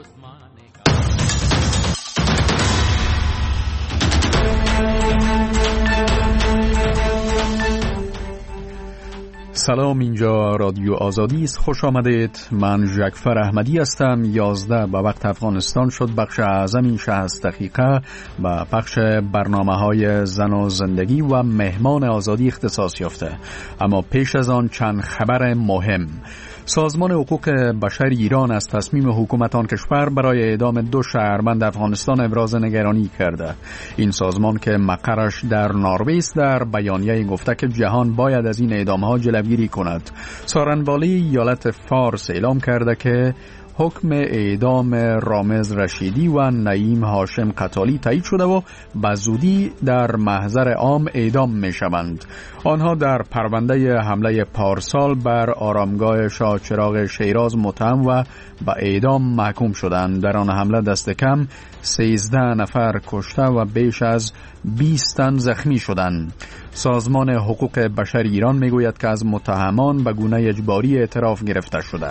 سلام، اینجا رادیو آزادی است. خوش آمدید. من جعفر احمدی هستم. 11 به وقت افغانستان شد. بخش اعظم این 60 دقیقه به بخش برنامه‌های زن و زندگی و مهمان آزادی اختصاص یافته. اما پیش از آن چند خبر مهم. سازمان حقوق بشر ایران از تصمیم حکومت آن کشور برای اعدام 2 شهروند افغانستان ابراز نگرانی کرده. این سازمان که مقرش در نروژ است در بیانیه گفته که جهان باید از این اعدام‌ها جلوگیری کند. سارنوالی ایالت فارس اعلام کرده که حکم اعدام رامز رشیدی و نعیم هاشم قتالی تایید شده و به زودی در محضر عام اعدام می شوند. آنها در پرونده حمله پارسال بر آرامگاه شاه چراغ شیراز متهم و به اعدام محکوم شدند. در آن حمله دست کم 13 نفر کشته و بیش از 20 تن زخمی شدند. سازمان حقوق بشر ایران می گوید که از متهمان به گونه اجباری اعتراف گرفته شده.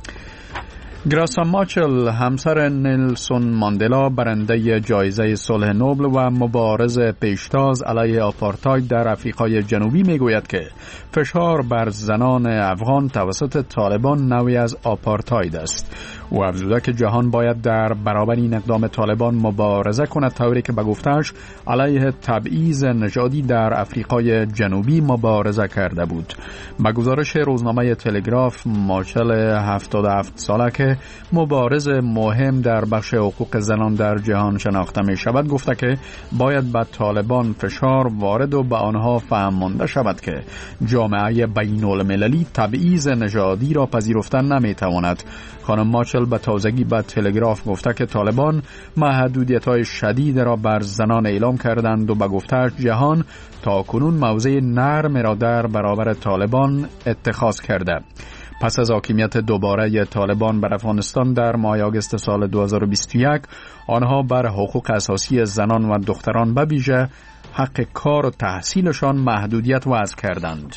گراسا ماچل، همسر نلسون ماندلا، برنده جایزه صلح نوبل و مبارز پیشتاز علیه آپارتاید در آفریقای جنوبی میگوید که فشار بر زنان افغان توسط طالبان نوعی از آپارتاید است. او افزوده که جهان باید در برابر این اقدام طالبان مبارزه کند، طوری که به گفته‌اش علیه تبعیض نژادی در آفریقای جنوبی مبارزه کرده بود. به گزارش روزنامه تلگراف، ماچل 77 ساله که مبارز مهم در بخش حقوق زنان در جهان شناخته می شود گفته که باید به طالبان فشار وارد و به آنها فهم مانده شود که جامعه بین المللی تبعیض نژادی را پذیرفتن نمی تواند. خانم ماچل به تازگی به تلگراف گفته که طالبان محدودیت‌های شدید را بر زنان اعلام کردند و به گفته‌اش جهان تا کنون موضع نرم را در برابر طالبان اتخاذ کرده. پس از حاکمیت دوباره طالبان بر افغانستان در ماه آگوست سال 2021، آنها بر حقوق اساسی زنان و دختران به ویژه حق کار و تحصیلشان محدودیت وضع کردند.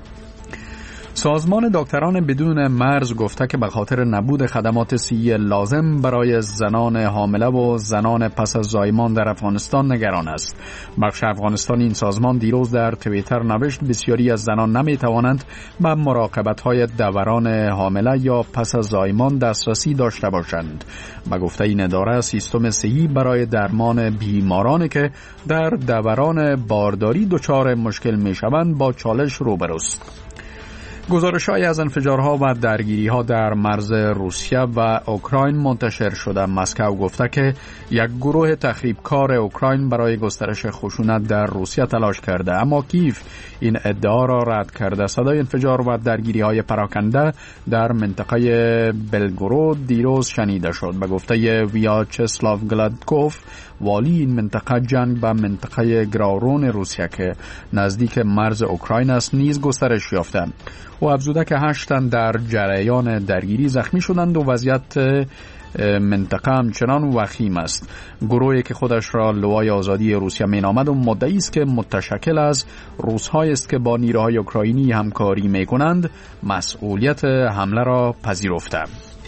سازمان دکتران بدون مرز گفته که به خاطر نبود خدمات صحی لازم برای زنان حامله و زنان پس از زایمان در افغانستان نگران است. بخش افغانستان این سازمان دیروز در توییتر نوشت بسیاری از زنان نمی توانند به مراقبت‌های دوران حامله یا پس از زایمان دسترسی داشته باشند. به گفته این اداره، سیستم صحی برای درمان بیمارانی که در دوران بارداری دچار مشکل می شوند با چالش روبروست. گزارش‌های از انفجارها و درگیری‌ها در مرز روسیه و اوکراین منتشر شده. مسکو گفته که یک گروه تخریبکار اوکراین برای گسترش خشونت در روسیه تلاش کرده، اما کیف این ادعا را رد کرده. صدای انفجار و درگیری‌های پراکنده در منطقه بلگورود دیروز شنیده شد. به گفته ویاچسلاو گلادکوف، والی این منطقه، جنگ به منطقه گراورون روسیه که نزدیک مرز اوکراین است نیز گسترش یافته. و افزوده که 8 تن در جریان درگیری زخمی شدند و وضعیت منطقه همچنان وخیم است. گروهی که خودش را لوای آزادی روسیه مینامد و مدعی است که متشکل از روس‌هایی است که با نیروهای اوکراینی همکاری می‌کنند، مسئولیت حمله را پذیرفته.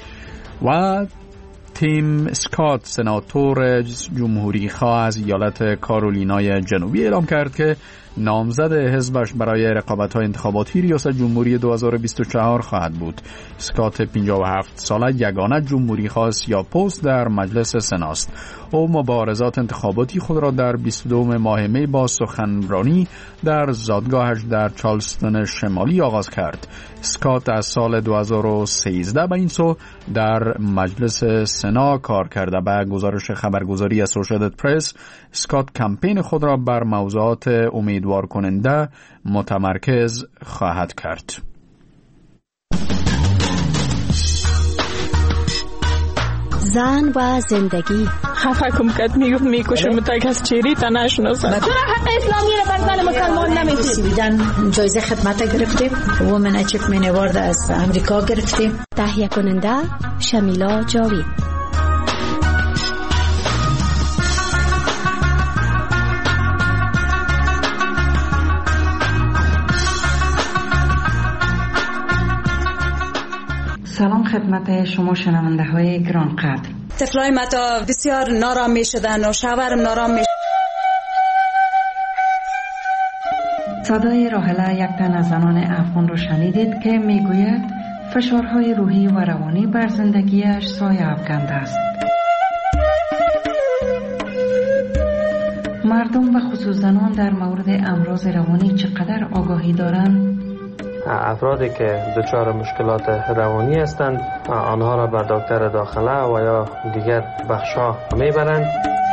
و تیم اسکات، سناتور جمهوری خواه از ایالت کارولینای جنوبی، اعلام کرد که نامزد حزبش برای رقابت‌های انتخاباتی ریاست جمهوری 2024 خواهد بود. اسکات 57 ساله یگانه جمهوری خواه سیاه‌پوست در مجلس سناست. او مبارزات انتخاباتی خود را در 22 ماه می با سخنرانی در زادگاهش در چارلستون شمالی آغاز کرد. اسکات از سال 2013 به این سو در مجلس سنا کار کرده. به گزارش خبرگزاری اسوسییتد پرس، اسکات کمپین خود را بر موضوعات امیدوار کننده متمرکز خواهد کرد. زن و زندگی. خفه کم کد میکشه متک از چیری تا نشناسد. چرا حق اسلامی را بر زن مسلمان نمیدید؟ جایزه خدمت گرفتیم. وومن اچیومنت اوارد از امریکا گرفتیم. تهیه کننده شمیلا جاوید. سلام خدمت شما شنونده های گرانقدر. طفلای ما تا بسیار نارام میشدن و شوهرم نارام میشد. صدای راحله یک تن از زنان افغان رو شنیدید که میگوید فشارهای روحی و روانی بر زندگیش سایه افکنده است. مردم و خصوص زنان در مورد امراض روانی چقدر آگاهی دارند؟ افرادی که دچار مشکلات روانی هستند آنها را به دکتر داخله و یا دیگر بخش‌ها میبرند.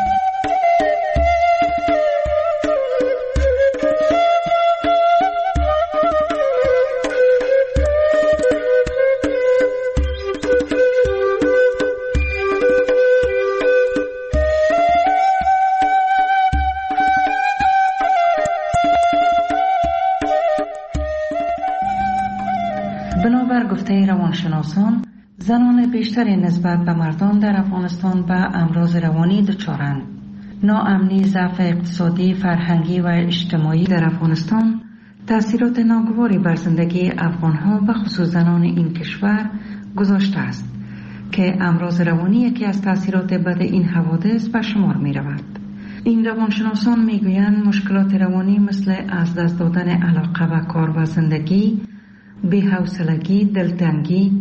بنابر گفته روانشناسان، زنان بیشتری نسبت به مردان در افغانستان به امراض روانی دچارند. ناامنی، ضعف اقتصادی، فرهنگی و اجتماعی در افغانستان تأثیرات ناگواری بر زندگی افغانها و خصوص زنان این کشور گذاشته است که امراض روانی یکی از تأثیرات بد این حوادث به شمار می رود. این روانشناسان می گویند مشکلات روانی مثل از دست دادن علاقه و کار و زندگی، بی‌حوصلگی، دلتنگی،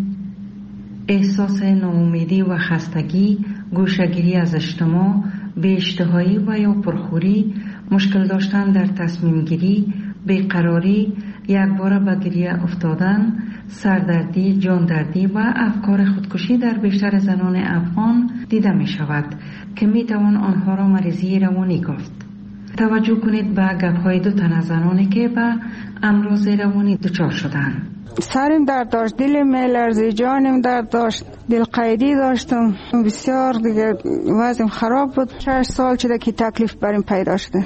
احساس ناامیدی و خستگی، گوشه‌گیری از اجتماع، بی‌اشتهایی و یا پرخوری، مشکل داشتن در تصمیم گیری، بیقراری، یکباره به گریه افتادن، سردردی، جاندردی و افکار خودکشی در بیشتر زنان افغان دیده می شود که می توان آنها را مریضی روانی گفت. توجه کنید به گپ‌های دو تن از زنانی که به امراض روانی دچار شدند. سرم درد داشت، دلم میلرزید، جانم درد داشت، دل قیدی داشتم، بسیار دیگه وضعم خراب بود. 6 سال شده که تکلیف بریم پیدا شده.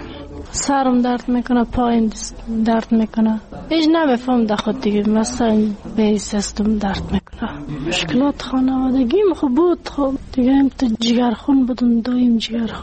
سرم درد میکنه، پایم درد میکنه، هیچ نمیفهم در خود دیگه، مثلا به سیستم درد میکنه. مشکلات خانوادگیم خوب بود، خب دیگه هم تو جگرخون بودم، دایم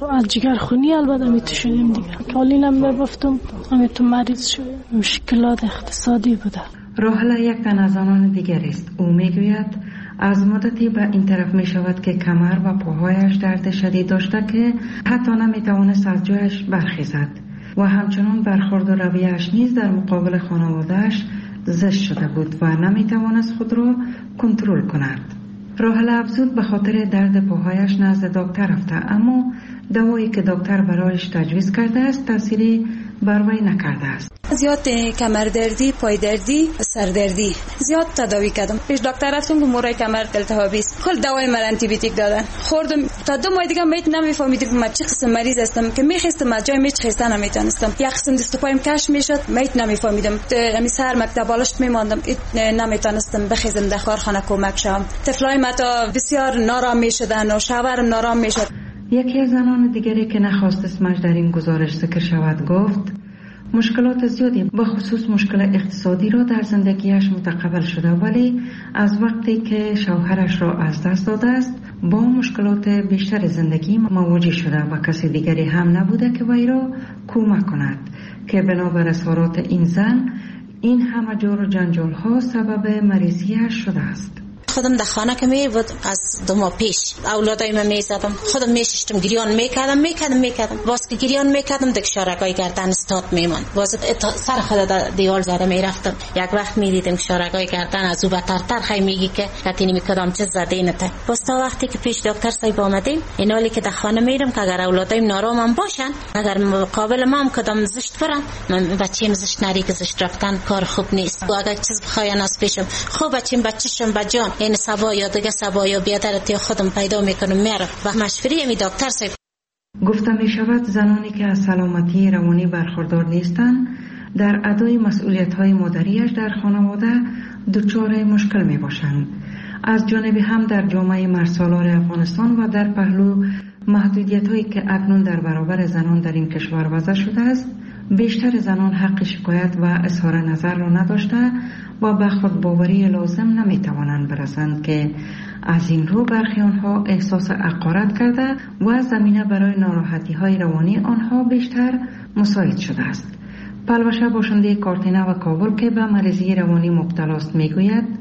جگرخونی البته می تو شدیم دیگه، کالینم میبفتم، همه تو مریض شدیم. مشکلات اقتصادی بوده. راحله یک تن از زنان دیگر است. او میگوید از مدتی به این طرف می شود که کمر و پاهایش درد شدید داشته که حتی نمی توانست از جایش برخیزد و همچنان برخورد و رویه‌اش نیز در مقابل خانواده‌اش زشت شده بود و نمی توانست خود را کنترل کند. راحله افزود به خاطر درد پاهایش نزد دکتر رفته، اما دوایی که دکتر برایش تجویز کرده است تأثیری بر وی نکرده است. زیاد کمر دردی، پای دردی، سر دردی زیاد تداوی کردم. پیش دکتر رفتم که مورای کمر التهابی است. کل دوای من آنتی بیوتیک دادن. خوردم تا 2 ماه دیگه میت نمیفهمیدم من چه قسم مریض هستم که میخواستم از جای میچخستن نمیتونستم. یک قسم دست و پایم کش میشد، میت نمیفهمیدم. امی سر مکتب بالشت میماندم، نمیتونستم بخیزم در کارخانه کمک شم. طفلای ما تا بسیار نارام میشدن و شوهرم نارام میشد. یکی از زنان دیگری که نخواست اسمش در این گزارش ذکر شود گفت مشکلات زیادی به خصوص مشکل اقتصادی را در زندگیش متقبل شده، ولی از وقتی که شوهرش را از دست داده است با مشکلات بیشتر زندگی مواجه شده و کسی دیگری هم نبوده که وی را کمک کند که بنابر اظهارات این زن این همه جور و جنجال ها سبب مریضیش شده است. خودم در خانه که می بود از 2 ماه پیش اولادای من می زدم، خودم می ششتم، گریان میکردم باز که گریان میکردم دیگه شارگای گردن استاد میمان، باز سر خود در دیوار زده میرفتم. یک وقت میدیدم شارگای گردن از او بترتر خیلی میگی که کتینی میکردم چه زده اینته. باز تا وقتی که پیش دکتر صاحب آمدیم اینالی که در خانه میرم که اگر اولادایم نارامم باشن، اگر مقابل ما کدام زشت برن، من بچه‌م زشت نری که زشت رفتن کار خوب نیست. و اگر چیز بخواین از پیشم خوب بچه‌شم بجان این سبا یا دیگه سبا یا بیادرتی خودم پیدا میکنم میرم و مشوری می دکتر صاحب. گفته می شود زنانی که از سلامتی روانی برخوردار نیستند در ادای مسئولیت های مادریش در خانواده دچار مشکل می باشند. از جانب هم در جامعه مرسالار افغانستان و در پهلو محدودیت هایی که اکنون در برابر زنان در این کشور وضع شده است، بیشتر زنان حق شکایت و اظهار نظر را نداشته و به خود باوری لازم نمی توانند برسند که از این رو برخی آنها احساس حقارت کرده و زمینه برای ناراحتی های روانی آنها بیشتر مساعد شده است. پلوشه باشنده کارتینه و کابل که به مریضی روانی مبتلا است میگوید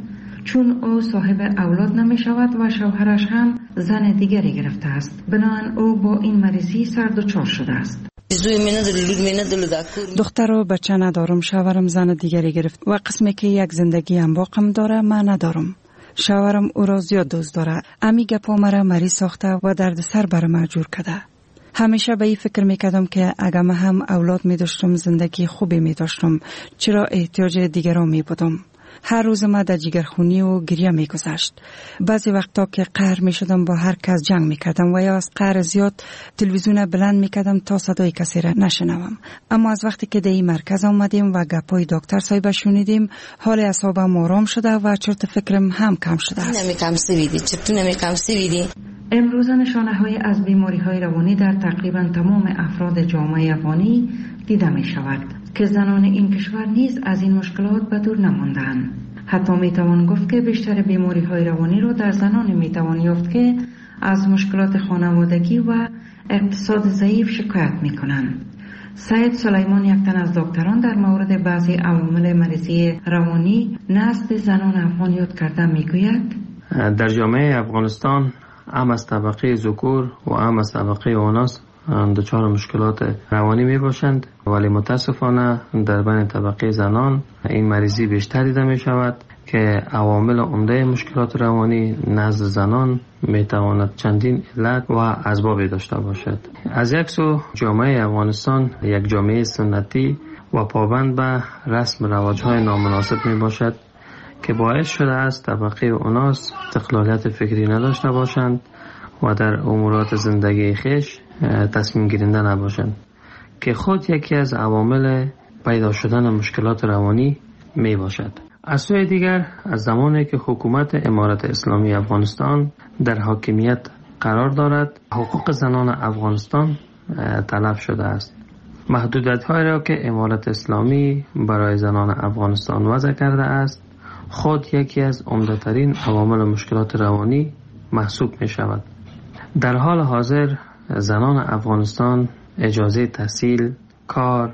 چون او صاحب اولاد نمی شود و شوهرش هم زن دیگری گرفته است. بنابراین او با این مریضی سر دچار شده است. دختر و بچه ندارم، شوهرم زن دیگری گرفت و قسمی که یک زندگی انباقم داره من ندارم. شوهرم او را زیاد دوست داره. امی گپا مرا مریض ساخته و درد سر بر من جور کرده. همیشه به این فکر میکردم که اگر من هم اولاد می داشتم زندگی خوبی می داشتم، چرا احتیاج دیگران می بودم. هر روز ما در جگرخونی و گریه می گذشت. بعضی وقتا که قهر می شدم با هر کس جنگ می کردم و یا از قهر زیاد تلویزیون بلند می کردم تا صدای کسی را نشنوم. اما از وقتی که در این مرکز آمدیم و گپای دکتر صاحب شنیدیم، حال اعصابم آرام شده و چرت فکرم هم کم شده است. امروز نشانه‌های از بیماری‌های روانی در تقریباً تمام افراد جامعه افغانی دیده می شود که زنان این کشور نیز از این مشکلات به دور نمانده‌اند. حتی می توان گفت که بیشتر بیماری‌های روانی را در زنان می توان یافت که از مشکلات خانوادگی و اقتصاد ضعیف شکایت می کنند. سید سلیمان، یک تن از دکتران، در مورد بعضی عوامل مریضی روانی نزد زنان افغان یاد کرده می گوید در جامعه افغانستان هم از طبقه ذکور و هم از طبقه اناث دچار مشکلات روانی می باشند، ولی متاسفانه در بین طبقه زنان این مریضی بیشتر دیده می شود که عوامل عمده مشکلات روانی نزد زنان می تواند چندین علت و اسباب داشته باشد. از یک سو جامعه افغانستان یک جامعه سنتی و پابند به رسم رواج‌های نامناسب می باشد که باعث شده است طبقه اناث استقلالیت فکری نداشته باشند و در امورات زندگی خویش تصمیم گیرنده نباشند که خود یکی از عوامل پیدا شدن مشکلات روانی می باشد. از سوی دیگر از زمانی که حکومت امارت اسلامی افغانستان در حاکمیت قرار دارد، حقوق زنان افغانستان تلف شده است. محدودیت‌هایی را که امارت اسلامی برای زنان افغانستان وضع کرده است خود یکی از عمده‌ترین عوامل مشکلات روانی محسوب می شود. در حال حاضر زنان افغانستان اجازه تحصیل، کار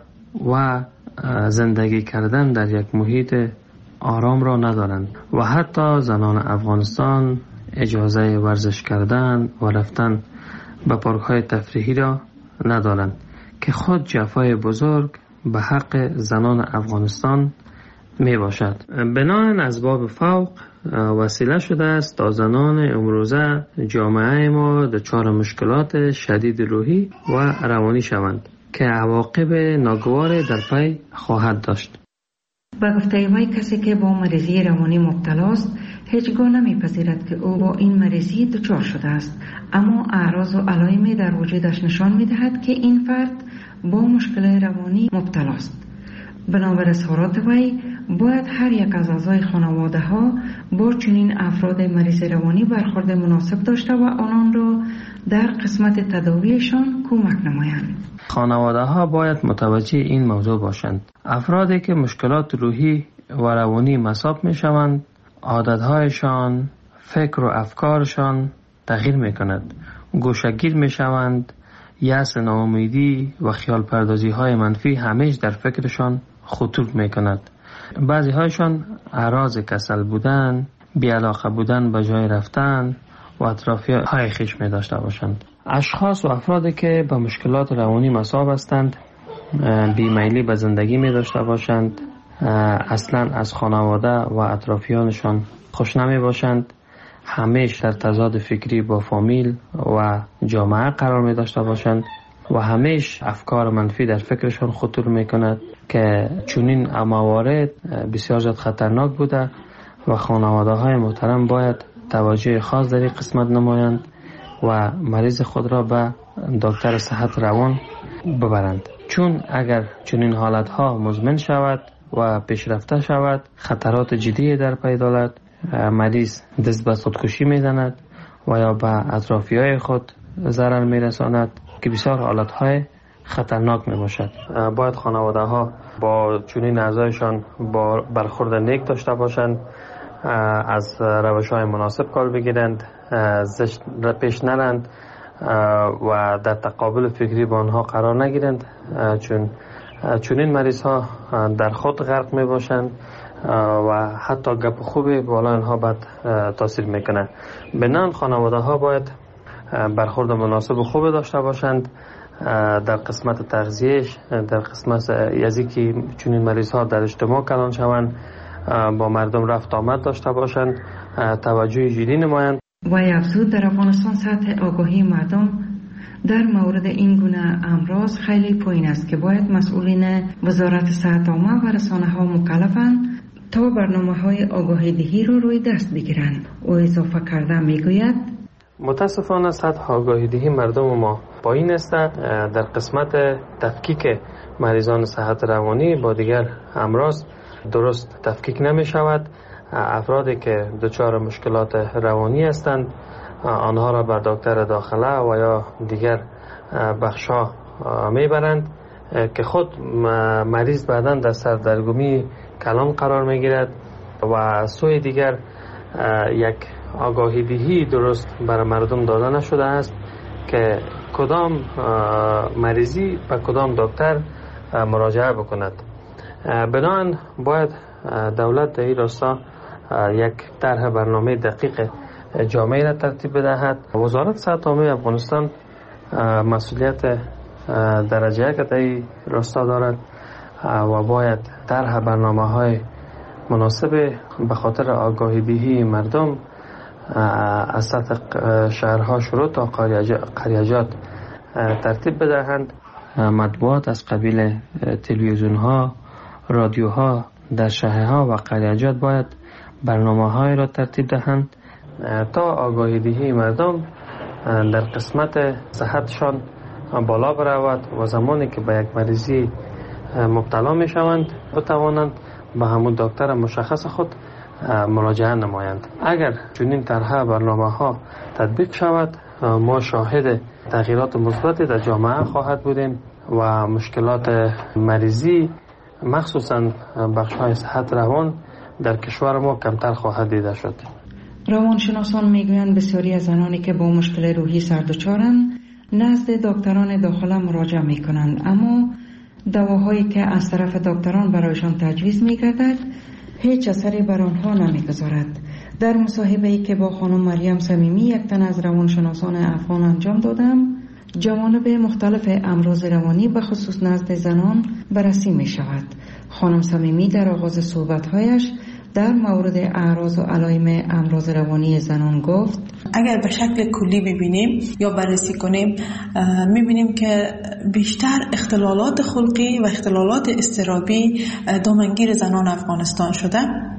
و زندگی کردن در یک محیط آرام را ندارند و حتی زنان افغانستان اجازه ورزش کردن و رفتن به پارک‌های تفریحی را ندارند که خود جفای بزرگ به حق زنان افغانستان می باشد. بناهن اسباب فوق وسیله شده است تا زنان امروزه جامعه ما دچار مشکلات شدید روحی و روانی شوند که عواقب ناگوار در پی خواهد داشت. به گفته وی کسی که با مریضی روانی مبتلا است هیچگاه نمیپذیرد که او با این مریضی دچار شده است، اما اعراض و علائمی در وجودش نشان میدهد که این فرد با مشکل روانی مبتلا است. بنابر اظهارات وی باید هر یک از اعضای خانواده ها با چنین افراد مریض روانی برخورد مناسب داشته و آنان را در قسمت تداویشان کمک نمایند. خانواده ها باید متوجه این موضوع باشند. افرادی که مشکلات روحی و روانی مصاب می شوند، عادتهایشان، فکر و افکارشان تغییر می کند. گوشه‌گیر می شوند، یأس، ناامیدی و خیال پردازی های منفی همیشه در فکرشان خطور می کند. بعضی هایشان اعراض کسل بودن، بی‌علاقه بودن به جای رفتن و اطرافی های خویش می داشته باشند. اشخاص و افرادی که به مشکلات روانی مصاب هستند بیمیلی به زندگی می داشته باشند، اصلا از خانواده و اطرافیانشان خوش نمی باشند، همیشه در تضاد فکری با فامیل و جامعه قرار می داشته باشند و همیشه افکار منفی در فکرشان خطور می کند که چنین موارد بسیار زیاد خطرناک بوده و خانواده های محترم باید توجه خاص در این قسمت نمایند و مریض خود را به دکتر صحت روان ببرند، چون اگر چنین حالت ها مزمن شود و پیشرفته شود خطرات جدی در پی دارد. مریض دست به خودکشی میزند و یا به اطرافی های خود ضرر میرساند که بسیار حالت های خطرناک می باشد. باید خانواده ها با چنین اعضایشان با برخورد نیک داشته باشند، از روش های مناسب کار بگیرند، زشت پیش نرند و در تقابل فکری با آنها قرار نگیرند، چون چنین مریض ها در خود غرق می باشند و حتی گپ خوبی بالا اینها بد تاثیر میکنه. بنان خانواده ها باید برخورد مناسب و خوب داشته باشند در قسمت تغذیهش، در قسمت یزی که چنین مریض ها در اجتماع کلان شوند، با مردم رفت آمد داشته باشند، توجه جدی نمایند. و افزود در افغانستان سطح آگاهی مردم در مورد این گونه امراض خیلی پایین است که باید مسئولین وزارت صحت عامه و رسانه ها مکلفند تا برنامه های آگاهی دهی را روی دست بگیرند. او اضافه کرده میگوید متاسفانه سطح آگاهی دهی مردم ما پایین است. در قسمت تفکیک مریضان صحت روانی با دیگر امراض درست تفکیک نمی شود. افرادی که دچار مشکلات روانی هستند آنها را بر دکتر داخله و یا دیگر بخشا میبرند که خود مریض بعداً در سردرگمی کلان قرار میگیرد و سوی دیگر یک آگاهی دهی درست برای مردم داده نشده است که کدام مریضی به کدام دکتر مراجعه بکند. بنابراین باید دولت در این راستا یک طرح برنامه دقیق جامعی را ترتیب بدهد. وزارت صحت عامه افغانستان مسئولیت درجه یک در این راستا دارد و باید طرح برنامه های مناسب به خاطر آگاهی دهی مردم از سطح شهرها شروع تا قریجات ترتیب بدهند. مطبوعات از قبیل تلویزیون ها، رادیو ها در شهرها و قریجات باید برنامه های را ترتیب دهند تا آگاهی دهی مردم در قسمت صحتشان بالا برود و زمانی که به یک مریضی مبتلا می شوند بتوانند به همون دکتر مشخص خود مراجعه نمایند. اگر چنین طرح برنامه ها تطبیق شود ما شاهد تغییرات مثبتی در جامعه خواهد بودیم و مشکلات مریضی مخصوصا بخش های صحت روان در کشور ما کمتر خواهد دیده شد. روانشناسان میگویند بسیاری از زنانی که با مشکل روحی سردچارند نزد دکتران داخله مراجعه میکنند، اما دواهایی که از طرف دکتران برایشان تجویز میگردد هیچ اثری بر آنها نمیگذارد. در مصاحبه‌ای که با خانم مریم صمیمی یک تن از روانشناسان افغان انجام دادم، جوانب مختلف امراض روانی به خصوص نزد زنان بررسی می شود. خانم صمیمی در آغاز صحبت‌هایش در مورد اعراض و علائم امراض روانی زنان گفت: اگر به شکل کلی ببینیم یا بررسی کنیم می‌بینیم که بیشتر اختلالات خلقی و اختلالات اضطرابی دامنگیر زنان افغانستان شده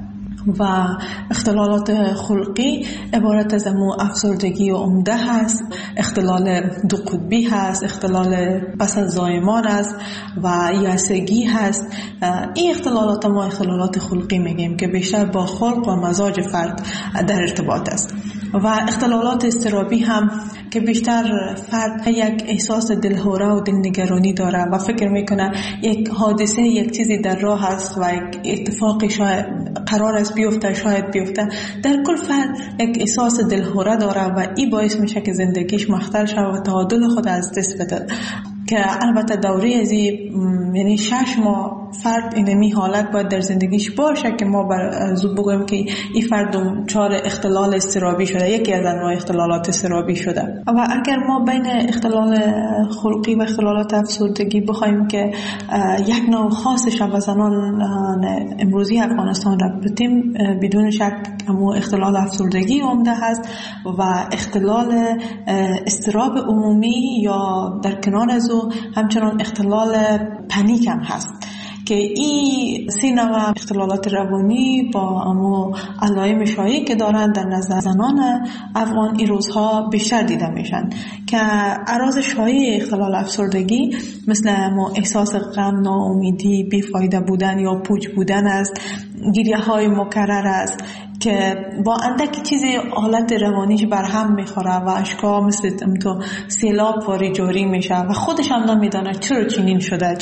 و اختلالات خلقی عبارت از افسردگی عمده هست، اختلال دو قطبی هست، اختلال پس از زایمان است و یأسگی هست. این اختلالات ما اختلالات خلقی میگیم که بیشتر با خلق و مزاج فرد در ارتباط است. و اختلالات اضطرابی هم که بیشتر فرد یک احساس دلهوره و دلنگرانی داره و فکر میکنه یک حادثه، یک چیزی در راه است و یک اتفاقی شاید قرار است بیفته، شاید بیفته. در کل فرد یک احساس دلهوره داره و این باعث میشه که زندگیش مختل شود و تعادل خود از دست بده. که البته دوره از یعنی 6 ماه فرد اینمی حالت باید در زندگیش باشه که ما زود بگویم که این فرد دچار اختلال اضطرابی شده، یکی از انواع اختلالات اضطرابی شده. و اگر ما بین اختلال خلقی و اختلالات افسردگی بخوایم که یک نوع خاصش و زنان امروزی افغانستان را بتیم، بدون شک همون اختلال افسردگی عمده هست و اختلال اضطراب عمومی یا در کنار از همچنان اختلال پنیک هم هست که این 3 نوع اختلالات روانی با امو علائم شایعی که دارن در نظر زنان افغان این روزها بیشتر دیده میشن که اعراض شایع اختلال افسردگی مثل امو احساس غم، ناامیدی، بیفایده بودن یا پوچ بودن است، گریه های مکرر است که با اندک چیزی حالت روانیش برهم میخوره و اشکا مثل تو سیلاب واری جاری میشه و خودش هم نمیدانه چرا چنین شده،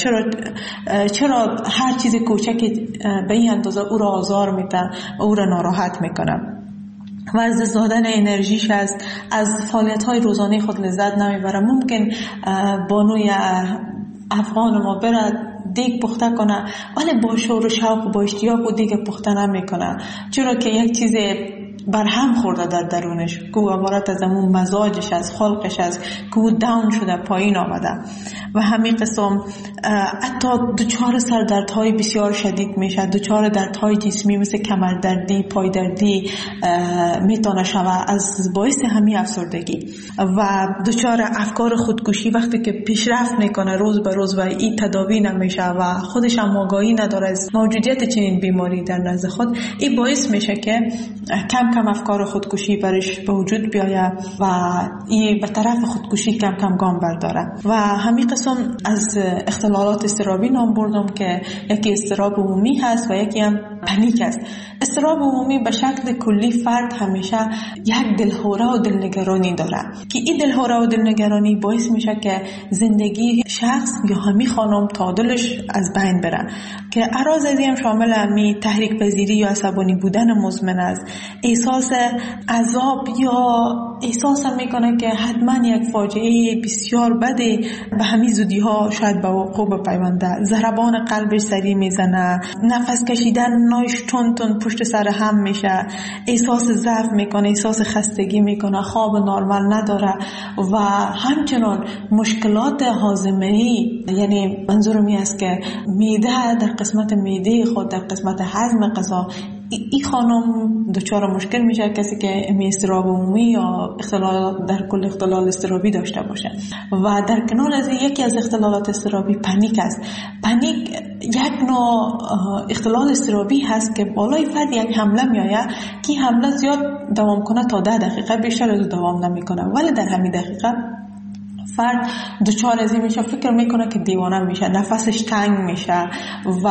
چرا هر چیز کوچکی به این اندازه او را آزار میده و او را ناراحت میکنه و از دست دادن انرژیش است، از فعالیت‌های روزانه خود لذت نمیبره. ممکن بانوی افغان ما برد دیگ پخته کنه ولی با شور و شوق و با اشتیاق و دیگ پخته نمیکنه، چرا که یک چیز برهم خورده در درونش که عبارت از اون مزاجش، از خلقش، از که او داون شده، پایین آمده و همین قسم حتی دچار سردردهای بسیار شدید میشه، دچار دردهای جسمی مثل کمردردی، پایدردی میتونه شود از باعث همین افسردگی و دچار افکار خودکشی وقتی که پیشرفت میکنه روز به روز و این تداوی نمیشه و خودش هم آگاهی نداره از موجودیت چنین بیماری در نزد خود، این باعث میشه که کم کم افکار خودکشی برش به وجود بیاید و این به طرف خودکشی کم کم گام برداره. و همین قسم از اختلالات اضطرابی نام بردم که یکی اضطراب عمومی هست و یکی هم پنیک است. اضطراب عمومی به شکل کلی فرد همیشه یک دلهوره و دلنگرانی داره که این دلهوره و دلنگرانی باعث میشه که زندگی شخص یا همین خانم تعادلش از بین بره که اعراض از این شامل همین تحریک پذیری یا عصبانی بودن مزمن است، احساس عذاب یا احساس میکنه که حتما یک فاجعه بسیار بده به همین زودی ها شاید به وقوع بپیونده، ضربان قلبش سریع میزنه، نفس کشیدن ناش تون تون پشت سر هم میشه، احساس ضعف میکنه، احساس خستگی میکنه، خواب نرمال نداره و همچنان مشکلات هاضمه‌ای، یعنی منظورم این است که معده در قسمت معده خود، در قسمت هضم غذا، این خانم دچار مشکل میشه کسی که اضطراب عمومی یا اختلال در کل اختلال اضطرابی داشته باشه. و در کنار از یکی از اختلالات اضطرابی پنیک است. پنیک یک نوع اختلال اضطرابی هست که بالای فرد یک حمله میآید که حمله زیاد دوام کنه تا 10 دقیقه، بیشتر از دوام نمیکنه، ولی در همین دقیقه فرد دچار از این میشه، فکر میکنه که دیوانه میشه، نفسش تنگ میشه و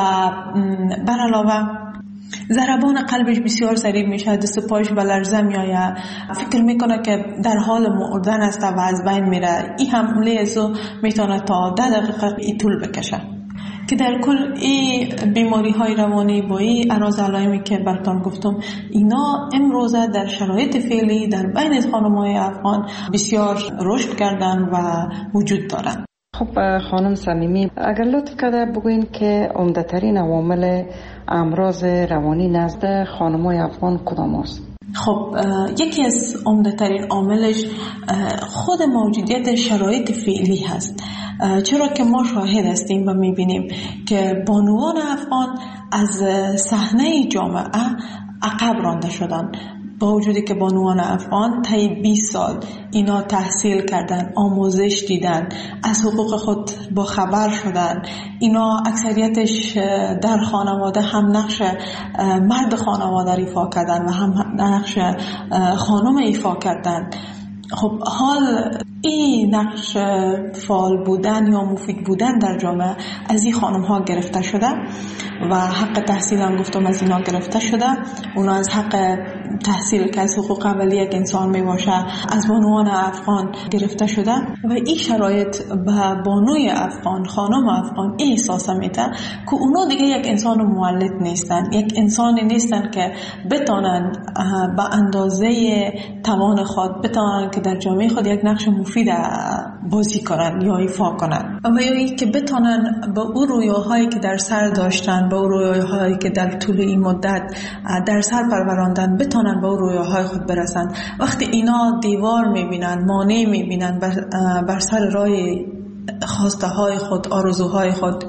بر علاوه ضربان قلبش بسیار سریع میشه، دست پایش به لرزه میآید، فکر میکنه که در حال مردن است و از بین میره. این حمله ازو میتونه تا 10 دقیقه ای طول بکشه که در کل این بیماری های روانی با این اعراض علائمی که براتون گفتم، اینا امروزه در شرایط فعلی در بین خانم‌های افغان بسیار رشد کردن و وجود دارن. خب خانم صمیمی، اگر لطف کرده بگوین که عمده‌ترین عوامل امراض روانی نزد خانم‌های افغان کدام است؟ خب یکی از عمده‌ترین عاملش خود موجودیت شرایط فعلی هست، چرا که ما شاهد هستیم و میبینیم که بانوان افغان از صحنه جامعه عقب رانده شدن، با وجودی که بانوان افغان طی 20 سال اینا تحصیل کردن، آموزش دیدن، از حقوق خود با خبر شدن، اینا اکثریتش در خانواده هم نقش مرد خانواده ایفا کردن و هم نقش خانم ایفا کردن. خب حال این نقش فعال بودن یا مفید بودن در جامعه از این خانم ها گرفته شده و حق تحصیل هم گفتم از اینا گرفته شده. اونا از حق تحصیل که از حقوق اولیه یک انسان می باشه از بانوان افغان گرفته شده و این شرایط به بانوی افغان، خانم افغان این احساس میده که اونا دیگه یک انسان مولد نیستن، یک انسانی نیستن که بتونن به اندازه توان خود بتونن که در جامعه خود یک نقش مفید بازی کنن یا ایفا کنن و یا ای که بتونن به اون رویاهایی که در سر داشتن، به اون رویاهایی که در طول این مدت در سر پروراندن بتونن به اون رویاهای خود برسن. وقتی اینا دیوار میبینن، مانع میبینن بر سر راه خواسته های خود، آرزوهای خود،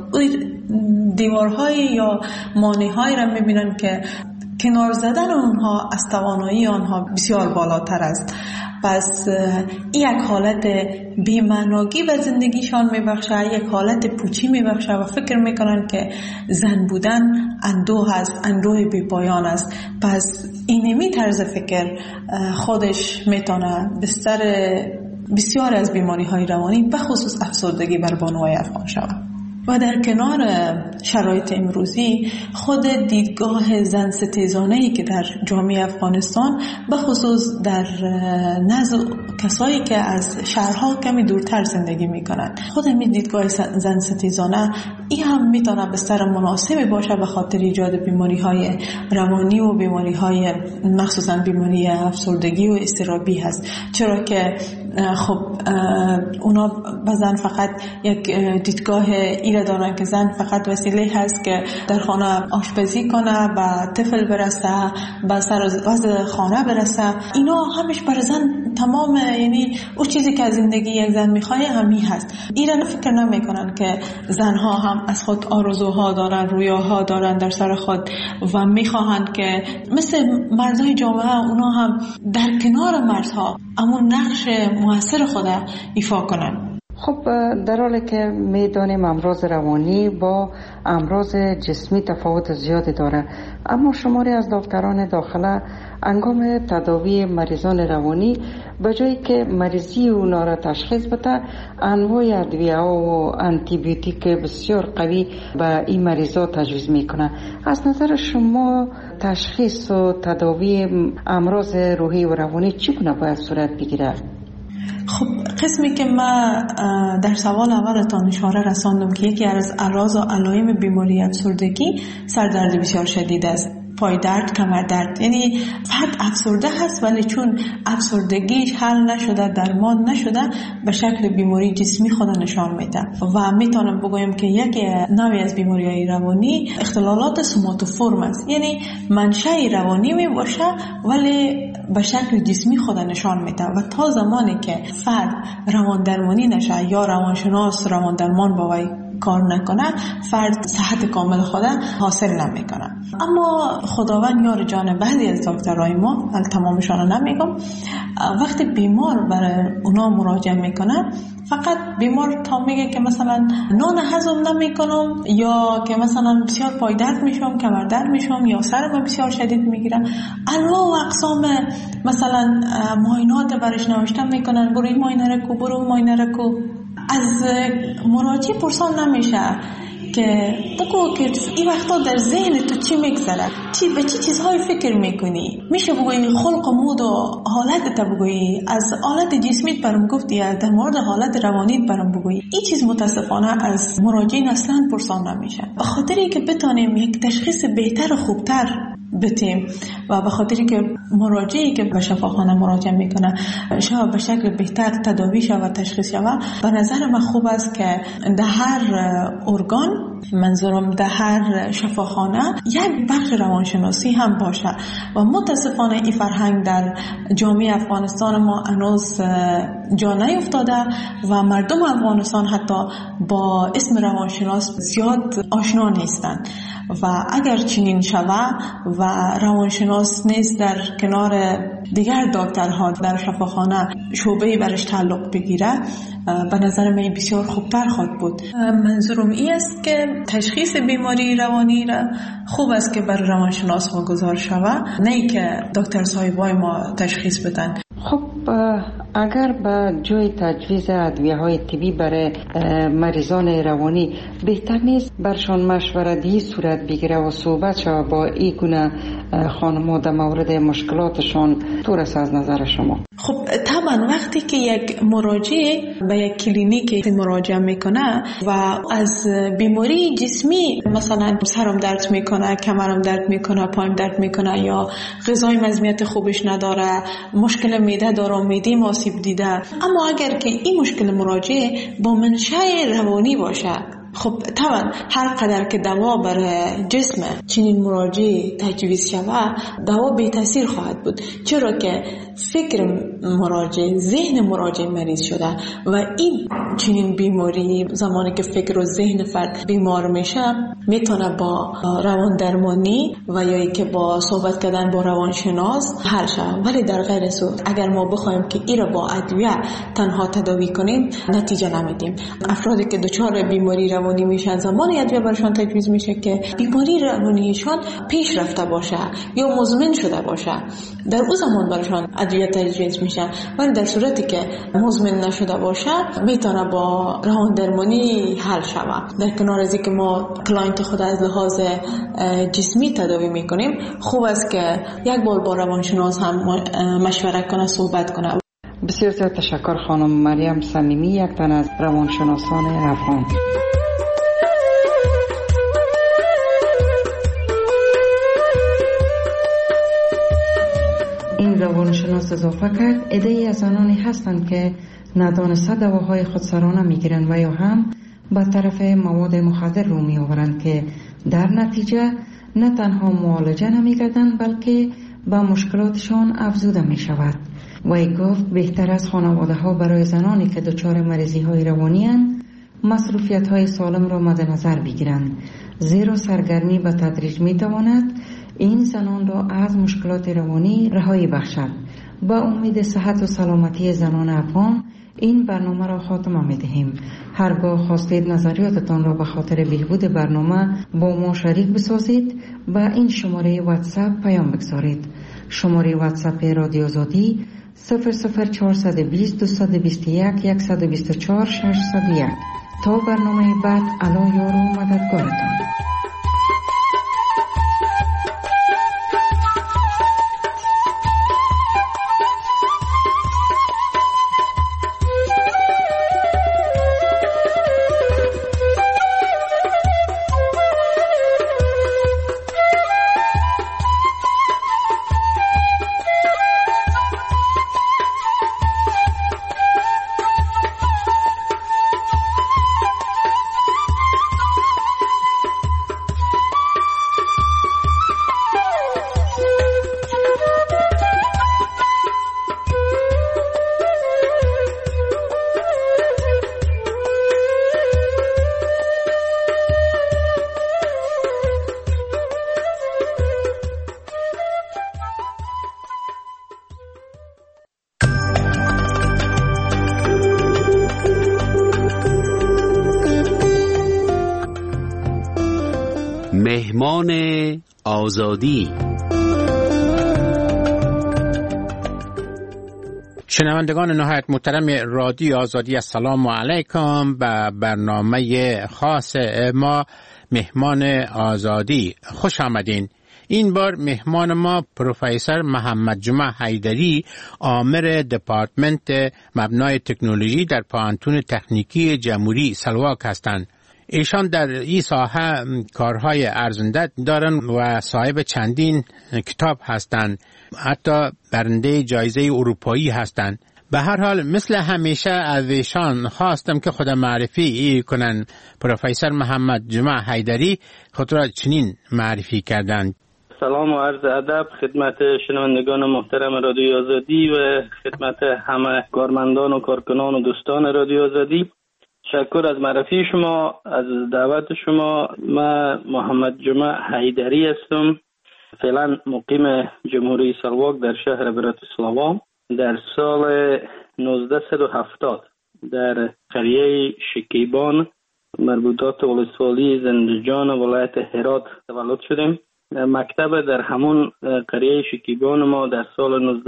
دیوارهای یا مانع‌هایی را میبینن که کنار زدن اونها از توانایی آنها بسیار بالاتر است. پس این یک حالت بی‌معنایی به زندگیشان میبخشه، یک حالت پوچی میبخشه و فکر میکنن که زن بودن اندوه است، اندوه بی پایان است. پس اینمی طرز فکر خودش میتونه بستر بسیار از بیماری های روانی به خصوص افسردگی بر بانوهای افغان شود. و در کنار شرایط امروزی خود دیدگاه زن ستیزانه‌ای که در جامعه افغانستان به خصوص در نزد کسایی که از شهرها کمی دورتر زندگی میکنند، خود همین دیدگاه زن ستیزانه این هم میتونه بستر مناسبی باشه به خاطر ایجاد بیماری‌های روانی و بیماری‌های مخصوصا بیماری افسردگی و اضطرابی هست، چرا که خب اونا بزن فقط یک دیدگاه ایره دارن که زن فقط وسیله هست که در خانه آشپزی کنه و طفل برسه و سر وضع خانه برسه. اینا همش برای زن تمام، یعنی اون چیزی که از زندگی یک زن میخواه همین هست. ایران فکر نمیکنن که زنها هم از خود آرزوها دارن، رویاها دارن در سر خود و میخواهند که مثل مردای جامعه اونا هم در کنار مردها امون نقش موثر خود ایفا کنن. خب در حالی که میدانیم امراض روانی با امراض جسمی تفاوت زیادی داره، اما شماری از دکتران داخله انگام تداوی مریضان روانی به جایی که مریضی اونا را تشخیص بده، انواع ادویه و آنتی بیوتیک بسیار قوی به این مریضا تجویز میکنه. از نظر شما تشخیص و تداوی امراض روحی و روانی چگونه باید صورت بگیره؟ خب قسمی که من در سوال اولتان اشاره رساندم که یکی از اعراض و علائم بیماری افسردگی سردرد بسیار شدید است، پای درد، کمر درد. یعنی فرد افسرده هست ولی چون افسردگیش حل نشده، درمان نشده، به شکل بیماری جسمی خود نشان میده. و میتونم بگویم که یک نوعی از بیماری‌های روانی اختلالات سوماتوفورم است، یعنی منشأ روانی می باشه ولی به شکل جسمی خود نشان میده و تا زمانی که فرد روان درمانی نشه یا روانشناس روان درمان با وی کار نکنه، فرد صحت کامل خود حاصل نمیکنه. اما خداوند یار جان بعضی از دکترای ما، تمامشان نمیگم، وقتی بیمار برای اونا مراجعه میکنه، فقط بیمار تا میگه که مثلا نان هضم نمیکنم یا که مثلا بسیار پای درد میشم، کمر درد میشم یا سرم بسیار شدید میگیره، انواع و اقسام مثلا معاینات برش نوشته میکنن، برو این معاینه رو کو، برو معاینه رو کو. از مراجع پرسان نمیشه که بگو که این وقتا در ذهن تو چی میگذره، به چی چیزهای فکر میکنی. میشه بگویی خلق و مود و حالت تا بگویی، از حالت جسمیت برام گفتی، در مورد حالت روانیت برام بگویی. این چیز متاسفانه از مراجعین اصلا پرسان نمیشه، به خاطری که بتونیم یک تشخیص بهتر و خوبتر بتیم و به خاطری که مراجعی که به شفاخانه مراجعه میکنه شاید به شکل بهتر تداوی شود و تشخیص شود. به نظر من خوب است که در هر ارگان، منظورم در هر شفاخانه، یک بخش روانشناسی هم باشه و متاسفانه این فرهنگ در جامعه افغانستان ما هنوز جا نیفتاده و مردم افغانستان حتی با اسم روانشناس زیاد آشنا نیستند و اگر چنین شود و روانشناس نیست در کنار دیگر دکترها در شفاخانه شعبه‌ای برش تعلق بگیره، به نظر من بسیار خوبتر خواهد بود. منظورم این است که تشخیص بیماری روانی را خوب است که بر روانشناس واگذار شود، نه که دکتر صاحبای ما تشخیص بدن. خب اگر به جای تجویز ادویه‌های طبی برای مریضان روانی بهتر نیست برشان مشورتی صورت بگیره و صحبت شود با این گونه خانم‌ها در مورد مشکلاتشان؟ طور است از نظر شما؟ خب طبعا وقتی که یک مراجع به یک کلینیک مراجعه میکنه و از بیماری جسمی، مثلا سرم درد میکنه، کمرم درد میکنه، پایم درد میکنه یا غذای مزمیت خوبش نداره، مشکل معده داره، معده آسیب دیده، اما اگر که این مشکل مراجع با منشأ روانی باشه، خب طبعا هر قدر که دوا برای جسم چنین مراجع تجویز شود، دوا بی تاثیر خواهد بود، چرا که فکر مراجع، ذهن مراجع مریض شده و این چنین بیماری زمانی که فکر و ذهن فرد بیمار میشه میتونه با روان درمانی و یا که با صحبت کردن با روانشناس حل شود. ولی در غیر صورت اگر ما بخوایم که این را با ادویه تنها تداوی کنیم نتیجه نمیدیم. افرادی که دچار بیماری روانی میشن زمانی ادویه برشان تجویز میشه که بیماری روانیشان پیش رفته باشه یا مزمن شده باشه، در اون زمان برشان ادویه تجویز میشه. ولی در صورتی که مزمن نشده باشه میتونه با روان درمانی حل شود. در کنار از اینکه ما کلاینت خود از لحاظ جسمی تداوی میکنیم، خوب است که یک بار با روانشناس هم مشورت کنه، صحبت کنه. بسیار تشکر خانم مریم صمیمی، یک تن از روانشناسان افغان. این روانشناس اضافه کرد عده‌ای از آنانی هستند که ندانسته دواهای خودسرانه میگیرند و یا هم به طرف مواد مخدر رو میآورند که در نتیجه نه تنها معالجه نمیگردند بلکه به مشکلاتشان افزوده می شود. وی گفت بهتر از خانواده ها برای زنانی که دچار مریضی های روانی اند مصروفیت های سالم را مد نظر بگیرند، زیرا سرگرمی به تدریج می تواند این زنان را از مشکلات روانی رهایی بخشد. با امید صحت و سلامتی زنان افغان این برنامه را خاتمه می دهیم. هرگاه خواستید نظریاتتان را به خاطر بهبود برنامه با ما شریک بسازید با این شماره واتساپ پیام بگذارید. شماره واتساپ رادیو آزادی 00420 221 124 601. تا برنامه بعد، الا یار و مددگارتان. مهمان آزادی. شنوندگان نهایت محترم رادیو آزادی، السلام علیکم. به برنامه خاص ما مهمان آزادی خوش آمدین. این بار مهمان ما پروفسور محمد جمعه حیدری، آمر دپارتمنت مبنای تکنولوژی در پانتون تکنیکی جمهوری سلواک هستند. ایشان در این ساحه کارهای ارزنده دارن و صاحب چندین کتاب هستند، حتی برنده جایزه اروپایی هستند. به هر حال مثل همیشه از ایشان خواستم که خود معرفی کنن. پروفسور محمد جمعه حیدری خود را چنین معرفی کردند. سلام و عرض ادب خدمت شنوندگان محترم رادیو آزادی و خدمت همه کارمندان و کارکنان و دوستان رادیو آزادی. تشکر از معرفی شما، از دعوت شما. من محمد جمعه حیدری هستم، فعلا مقیم جمهوری سلواک در شهر براتیسلاوا. در سال 1970 در قریه شکیبان مربوطات ولسوالی زندجان ولایت هرات تولد شدیم. مکتب در همون قریه شکیبان ما در سال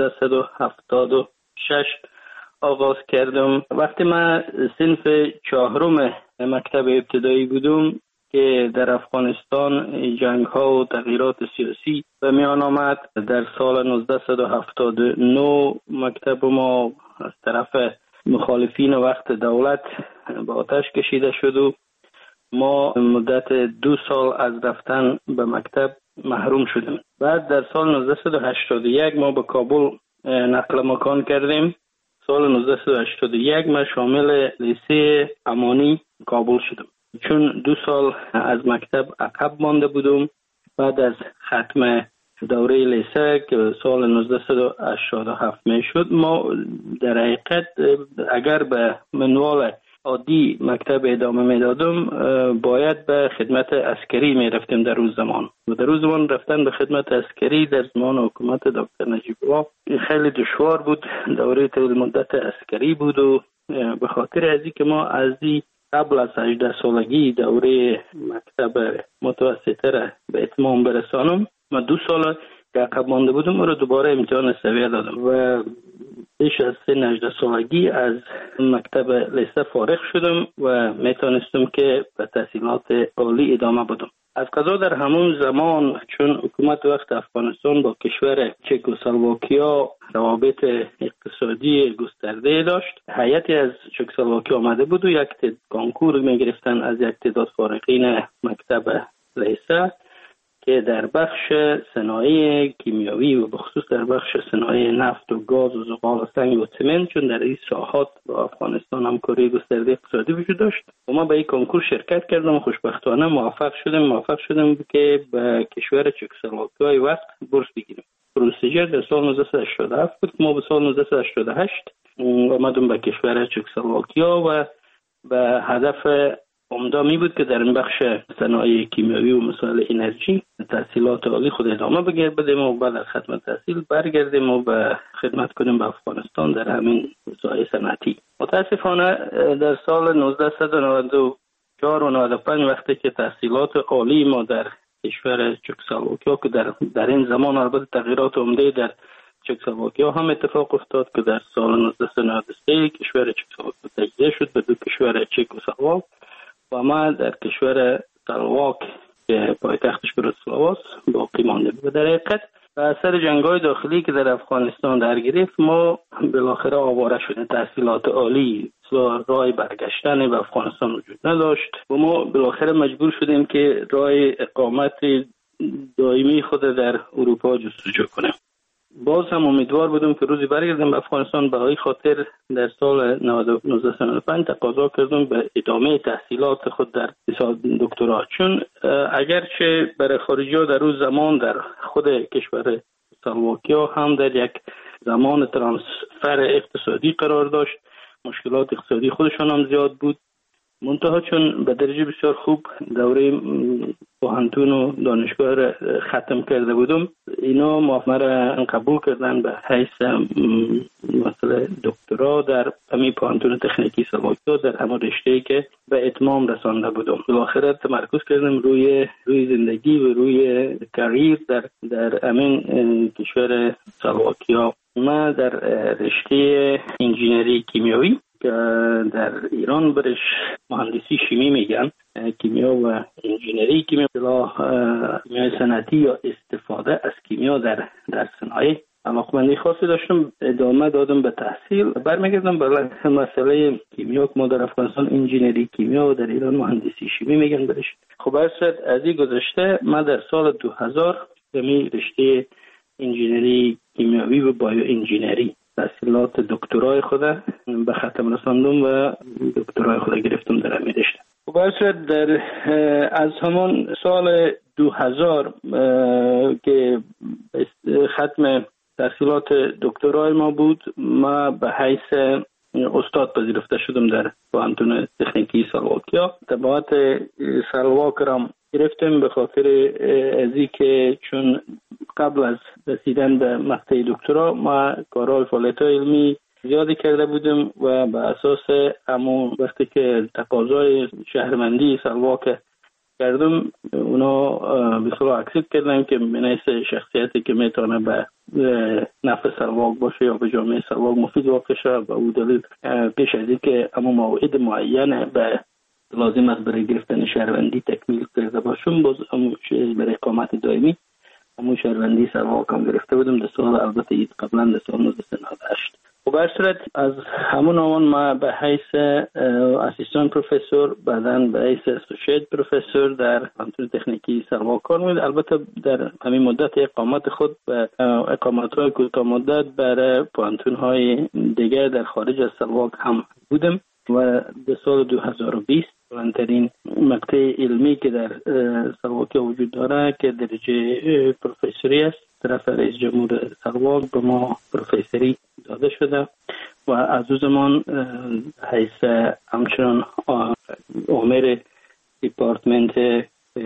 1976 آغاز کردم. وقتی من صنف 4 مکتب ابتدایی بودم که در افغانستان جنگ ها و تغییرات سیاسی به میان آمد، در سال 1979 مکتب ما از طرف مخالفین وقت دولت به آتش کشیده شد و ما مدت 2 سال از رفتن به مکتب محروم شدیم. بعد در سال 1981 ما به کابل نقل مکان کردیم. سال 1981 من شامل لیسه امانی کابل شدم. چون 2 سال از مکتب عقب مانده بودم، بعد از ختم دوره لیسه که سال 1987 می شد، ما در حقیقت اگر به منوال عادی مکتب ادامه می دادم باید به خدمت عسکری می رفتیم در روز زمان. و در روز زمان رفتن به خدمت عسکری در زمان حکومت دکتر نجیب الله خیلی دشوار بود. دوره طویل مدت عسکری بود و به خاطر از اینکه ما از قبل از 18 سالگی دوره مکتب متوسطه را به اتمام برسانم، ما 2 سال که عقب مانده بودم رو دوباره امتحان سویه دادم و بیش از سن 18 سالگی از مکتب لیسه فارغ شدم و میتونستم که به تحصیلات عالی ادامه بدم. از قضا در همون زمان چون حکومت وقت افغانستان با کشور چکسلواکیا روابط اقتصادی گسترده داشت، هیئتی از چکسلواکیا آمده بود و یک کانکور میگرفتن از یک تعداد فارغین مکتب لیسه که در بخش صنایع کیمیاوی و بخصوص در بخش صنایع نفت و گاز و زغال و سنگ و سمنت، چون در این ساحات با افغانستان همکاری گسترده اقتصادی وجود داشت و ما به این کنکور شرکت کردم و خوشبختانه موفق شدم که به کشور چکسلواکیای وقت بورس بگیریم. پروسیجر در سال 1987 بود. ما به سال 1988 آمدم به کشور چکسلواکیا و به هدف عمده می بود که در این بخش صنایع کیمیاوی و مسائل انرژی تحصیلات عالی خود ادامه بدیم و بعد از ختم تحصیل برگردیم و به خدمت کنیم به افغانستان در همین ساحه صنعتی. متاسفانه در سال 1994 و 95 وقتی که تحصیلات عالی ما در کشور چکسلواکیا که در این زمان البته تغییرات عمده در چکسلواکیا هم اتفاق افتاد که در سال 1993 کشور چکسلواکیا تجزیه شد به دو کشور چک و سلواک و ما در کشور سلواک که پایتختش براتسلاواست باقی مانده بود. در حقیقت به اثر جنگ‌های داخلی که در افغانستان در گرفت ما بالاخره آواره شدیم. تحصیلات عالی راه برگشتن به افغانستان وجود نداشت و ما بالاخره مجبور شدیم که راه اقامت دائمی خود در اروپا جستجو کنیم. باز هم امیدوار بودم که روزی برگردم به افغانستان. به این خاطر در سال 1995 تقاضا کردم به ادامه تحصیلات خود در دکترا، چون اگرچه برای خارجی‌ها در روز زمان در خود کشور سلواکیا هم در یک زمان ترانسفر اقتصادی قرار داشت، مشکلات اقتصادی خودشان هم زیاد بود، منتها چون به درجه بسیار خوب دوره پوهنتون و دانشگاه را ختم کرده بودم، اینا مرا قبول کردن به حیث مثلا دکترا در همین پوهنتون تکنیکی سلواکیا در همون رشته‌ای که به اتمام رسانده بودم. بالاخره تمرکز کردم روی زندگی و روی کریر در همین کشور سلواکیا. ما در رشته انجینری کیمیایی که در ایران برش مهندسی شیمی میگن، کیمیا و انجینری کیمیا، کیمیای صنعتی یا استفاده از کیمیا در صنایع علاقمندی خاصی داشتم. ادامه دادم به تحصیل، برمیگردم به مسئله کیمیا که ما در افغانستان انجینری کیمیا و در ایران مهندسی شیمی میگن برش. خب از این گذشته من در سال 2000 می رشته انجینری کیمیاوی و بایو انجینری تحصیلات دکترای خود به ختم رساندم و دکترای خود گرفتم در همین رشته. خب از همان سال 2000 که ختم تحصیلات دکترای ما بود، ما به حیث استاد پذیرفته شدم در پوهنتون تکنیکی سلواکیا. تبعات سلواک را گرفتم به خاطر ازی که چون قبل از رسیدن به مقطع دکترا ما کارهای فعالیت‌های علمی زیادی کرده بودم و به اساس همون وقتی که تقاضای شهروندی سلواک کردم، اونا بسیار اکسپت کردن که بنیس شخصیتی که میتونه به نفع سلواک باشه یا به جامعه سلواک مفید واقع شه. به او دلیل پیش از این که اما موعد معین به لازم است برای گرفتن شهروندی تکمیل کرده باشم، باز برای اقامت دائمی همون شهروندی سلواک هم گرفته بودم در سال البته اید قبلا در سال 1998. و به صورت از همون آن ما به حیث اسیستان پروفسور، بعداً به حیث اسوسییت پروفسور در پوهنتون تکنیکی سلواک کار می‌کردم. البته در همین مدت اقامت خود به اقامت‌های کوتاه مدت برای پوهنتون‌های دیگر در خارج از سلواک هم بودم و در سال 2020 بلندترین مقطع علمی که در سلواکیا وجود داره که درجه پروفسوری است، طرف رئیس جمهور سلواک به ما پروفسوری داده شده و از او زمان حیث همچنان عامل دیپارتمنت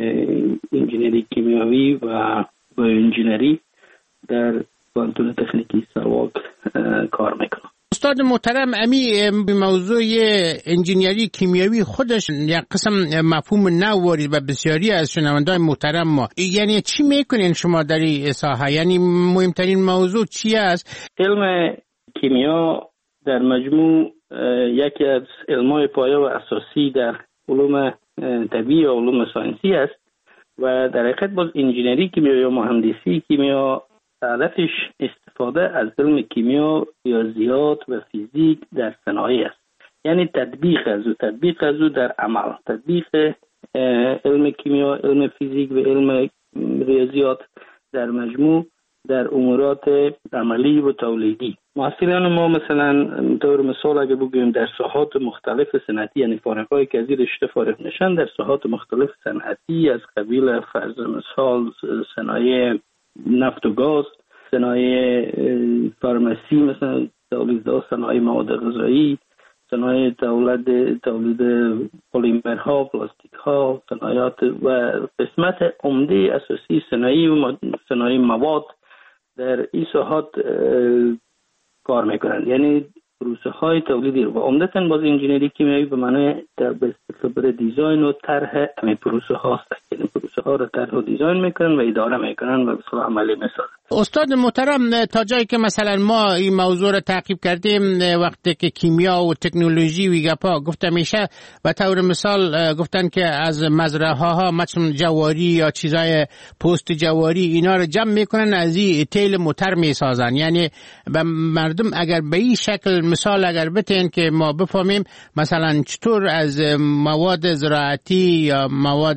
انجینری کیمیاوی و انجینری در پوهنتون تکنیکی سلواک کار میکنم. استاد محترم، امی موضوع انجینری کیمیاوی خودش یک قسم مفهوم نو وارد و بسیاری از شنوندگان محترم ما، یعنی چی میکنین شما در این ساحه؟ یعنی مهمترین موضوع چی است؟ علم کیمیا در مجموع یکی از علمای پایه و اساسی در علوم طبیعی و علوم ساینسی است و در حقیقت باز انجینری کیمیا یا مهندسی کیمیا هدفش استفاده از علم کیمیا، ریاضیات و فیزیک در صنایع است. یعنی تطبیق از او در عمل، تطبیق علم کیمیا، علم فیزیک و علم ریاضیات در مجموع در امورات عملی و تولیدی. محصلان ما مثلا طور مثال اگه بگویم در ساحات مختلف صنعتی، یعنی فارغ‌هایی که از این رشته فارغ نشن در ساحات مختلف صنعتی از قبیل فرض مثال صنایع نفت و گاز، صنایع فارمسی مثلا تولید صنایع مواد غذایی، صنایع تولید پلیمرها، پلاستیک‌ها، صنایعات و قسمت عمده اساسی صنایع مواد در این ساحات کار میکنند. یعنی پروسه های تولیدی و عمدتاً باز انجینری کیمیایی به معنای به خبر دیزاین و طرح همین پروسه هاست. یعنی پروسه ها رو طرح و دیزاین میکنن و اداره میکنن و به صورت عملی میسازن. استاد محترم، تا جایی که مثلا ما این موضوع رو تعقیب کردیم وقتی که کیمیا و تکنولوژی و گپا گفته میشه و طور مثال گفتن که از مزرعه ها مثلا جواری یا چیزای پوست جواری اینا رو جمع میکنن از این تیل موتر میسازن. یعنی به مردم اگر به این شکل مثال اگر بتین که ما بفهمیم مثلا چطور از مواد زراعتی یا مواد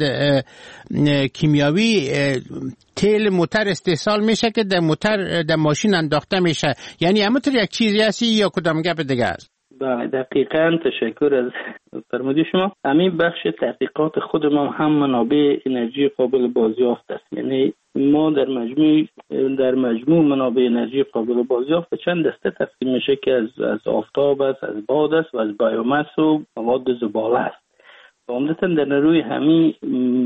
کیمیاوی تیل موتر استحصال میشه که در موتر در ماشین انداخته میشه. یعنی همونطور یک چیزی هستی یا کدام گپ دیگه است؟ بله دقیقاً، تشکر از فرمودی شما. همین بخش تحقیقات خود ما هم منابع انرژی قابل بازیافت است. یعنی ما در مجموع منابع انرژی قابل بازیافت چند دسته تقسیم میشه که از آفتاب است، از باد است و از بایوماس و مواد زباله است. عمدتاً در روی همین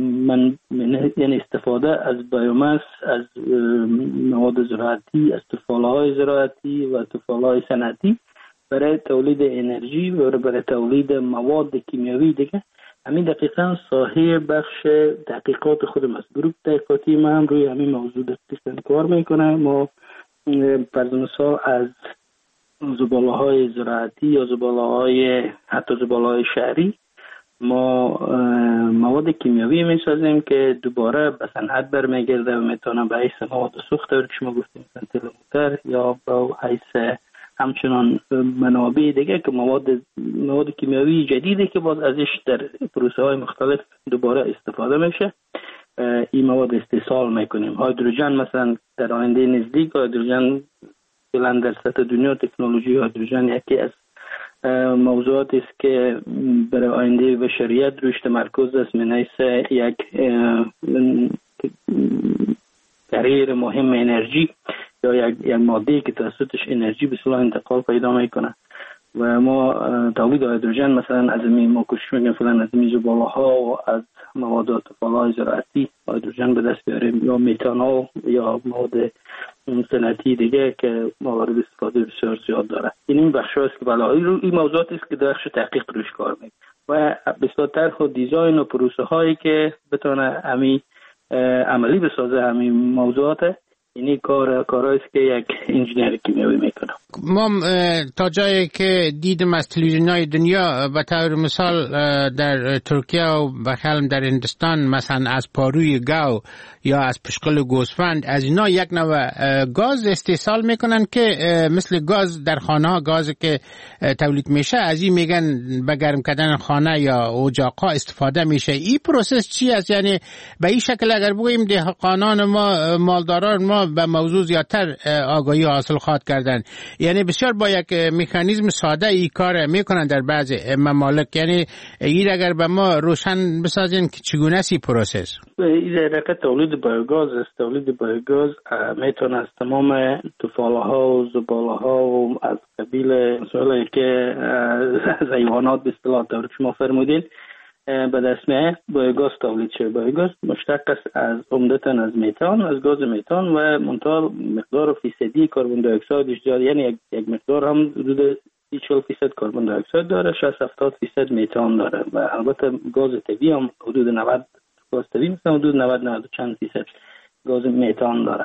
یعنی استفاده از بایوماس، از مواد زراعتی، از طفاله‌های زراعتی و طفاله‌های صنعتی برای تولید انرژی و برای تولید مواد کیمیاوی دیگه. همین دقیقاً ساحه بخش تحقیقات خود ماست. گروه تحقیقاتی ما هم روی همین موضوع دقیقاً کار میکنه. ما فرض مثال از زباله‌های زراعتی یا حتی زباله‌های شهری ما مواد کیمیاوی میسازیم که دوباره به صنعت برمیگرده و میتونه به حیث مواد سوخت که شما گفتیم تیل موتر یا به حیث همچنان منابع دیگه که مواد کیمیاوی جدیدی که باز ازش در پروسه های مختلف دوباره استفاده میشه این مواد استحصال میکنیم. هیدروژن مثلا در آینده نزدیک هیدروژن فعلا در سطح دنیا تکنولوژی هیدروژن یکی از موضوعاتی است که برای آینده بشریت روش تمرکز است من حیث یک کریر مهم انرژی یا یک ماده که توسطش انرژی به صورت انتقال پیدا میکنه و ما تولید هیدروژن مثلا از ما کوشش میکنیم فعلا از زباله ها و از مواد طفاله‌های زراعتی هیدروژن به دست بیاریم یا متانول یا مواد صنعتی دیگه که موارد استفاده بسیار زیاد داره. این بخش هاست که این موضوعات است که در بخش تحقیق روش کار میکنیم و بسیار طرح و دیزاین و پروسه هایی که بتونه همین عملی بسازه همین موضوعات. اینی کارهایی است که یک انجینر کیمیایی میکنه. ما تا جایی که دیدم از تلویزیون‌های دنیا به طور مثال در ترکیه و بخالم در هندوستان مثلا از پاروی گاو یا از پشقل گوسفند از اینا یک نوع گاز استحصال میکنن که مثل گاز در خانه ها گازی که تولید میشه از این میگن به گرم کردن خانه یا اجاق‌ها استفاده میشه. این پروسس چی است؟ یعنی به این شکل اگر بگوییم دهقانان ما مالداران ما به موضوع زیادتر آگاهی حاصل خواهد کردن. یعنی بسیار با یک مکانیزم ساده ای کار میکنن در بعض ممالک. یعنی این اگر به ما روشن بسازین که چگونه سی پروسس این حرکت تولید بایوگاز است. تولید بایوگاز میتونه از تمام طفاله‌ها و زباله‌ها و از قبیل مسائلی که از حیوانات به اصطلاح طور شما فرمودین به دست میاد بایوگاز تولید شه. بایوگاز مشتق است از عمدتاً از میتان، از گاز میتان و منتها مقدار فیصدی کربن دی اکسایدش داره. یعنی یک مقدار هم حدود 40% کربن دی اکساید داره، 60-70% میتان داره و البته گاز طبیعی هم حدود 90 گاز طبیعی مثلا حدود 90 چند درصد گاز میتان داره.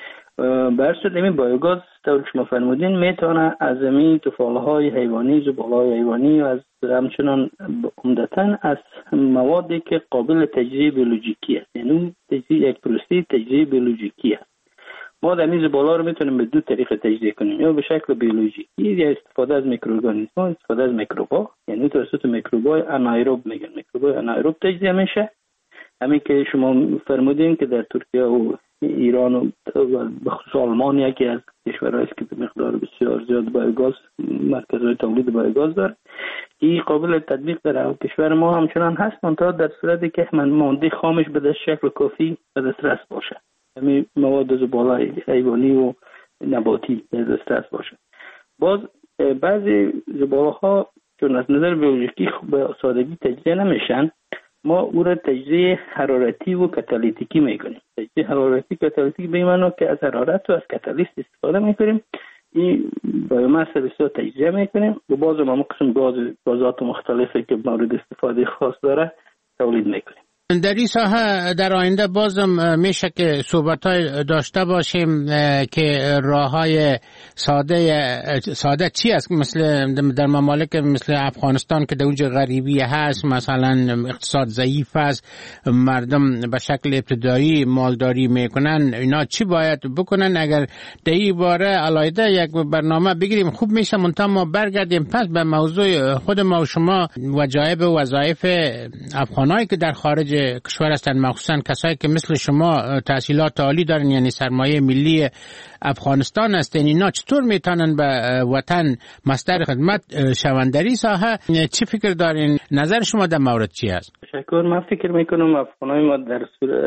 برصورت این بایوگاز طور شما فرمودین میتونه از این طفاله‌های حیوانی، زباله‌های حیوانی و از همچنان عمدتاً از موادی که قابل تجزیه بیولوژیکی است. یعنی یک پروسه تجزیه بیولوژیکی است. ما در این زباله رو میتونیم به دو طریق تجزیه کنیم، یا به شکل بیولوژیکی یا استفاده از میکروارگانیسم‌ها، استفاده از میکروب‌ها. یعنی توسط میکروب‌های انایروب میگن میکروب‌های انایروب تجزیه میشه همین که شما فرمودین که در ترکیه و ایران و بخصوص آلمان یکی از کشورهایی است که به مقدار بسیار زیاد بایوگاز مرکزهای تولید بایوگاز داره، این قابل تطبیق در کشور ما همچنان هست، منتها در صورتی که ماده خامش به شکل کافی به دسترس باشه، همین مواد زباله حیوانی و نباتی به دسترس باشه. باز بعضی زباله ها چون از نظر بیولوژیکی به سادگی تجزیه نمیشن، ما او را تجزیه حرارتی و کاتالیتیکی میکنیم. تجزیه حرارتی کاتالیتیکی به این معنی که از حرارت و از کاتالیست استفاده میکنیم، این بایوماس بسیار تجزیه میکنیم و باز ما قسم گازات مختلفی که مورد استفاده خاص داره تولید میکنیم. در این ساحه در آینده بازم میشه که صحبت‌های داشته باشیم که راه‌های ساده چی است، مثل در ممالک مثل افغانستان که در اونجا غریبی هست، مثلا اقتصاد ضعیف است، مردم به شکل ابتدایی مالداری میکنن، اینا چی باید بکنن؟ اگر در این باره علاوه یک برنامه بگیریم خوب میشه. منتها ما برگردیم پس به موضوع خود ما و شما، وظایف و وظایف افغانایی که در خارج کشور هستند، مخصوصا کسایی که مثل شما تحصیلات عالی دارن، یعنی سرمایه ملی افغانستان هستن، اینا چطور میتونن به وطن مصدر خدمت شوند؟ در این ساحه چی فکر دارین؟ نظر شما در مورد چی است؟ تشکر. من فکر میکنم افغانای ما در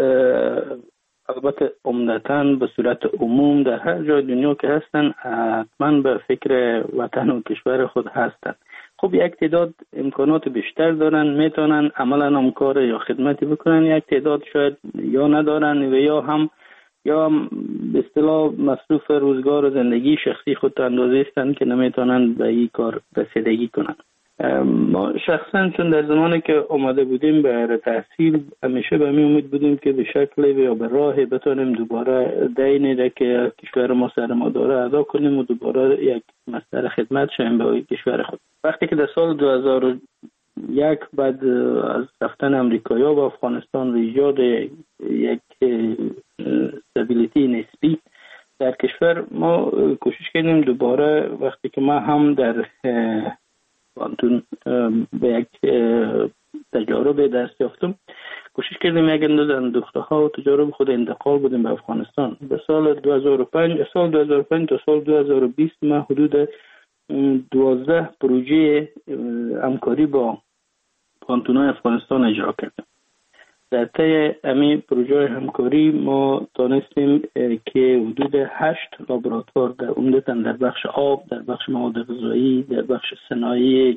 البته عمدتاً به صورت عموم در هر جای دنیا که هستن حتما به فکر وطن و کشور خود هستن. خب یک تعداد امکانات بیشتر دارن، میتونن عملا هم کار یا خدمتی بکنن، یک تعداد شاید یا ندارن و یا هم به اصطلاح مصروف روزگار و زندگی شخصی خود اندازه هستن که نمیتونن به این کار رسیدگی کنن. ما شخصا چون در زمانی که اومده بودیم به تحصیل همیشه به می امید بودیم که به شکل یا به راه بتونیم دوباره دینی را که کشور ما سر ما داره ادا کنیم و دوباره یک مصدر خدمت شویم به کشور خود. وقتی که در سال 2001 بعد از رفتن امریکایی‌ها به افغانستان و ایجاد یک استابیلیتی نسبی در کشور، ما کوشش کردیم دوباره، وقتی که ما هم در پانتون به یک تجارب دست یافتم، کوشش کردیم یک اندازه اندوخته‌ها و تجارب خود انتقال بدیم به افغانستان. به سال 2005 تا سال 2020 ما حدود 12 پروژه همکاری با پانتون‌های افغانستان اجرا کردیم. در طی همین پروژه همکاری ما تانستیم که حدود 8 لابراتوار در عمدتاً در بخش آب، در بخش مواد غذایی، در بخش صنایع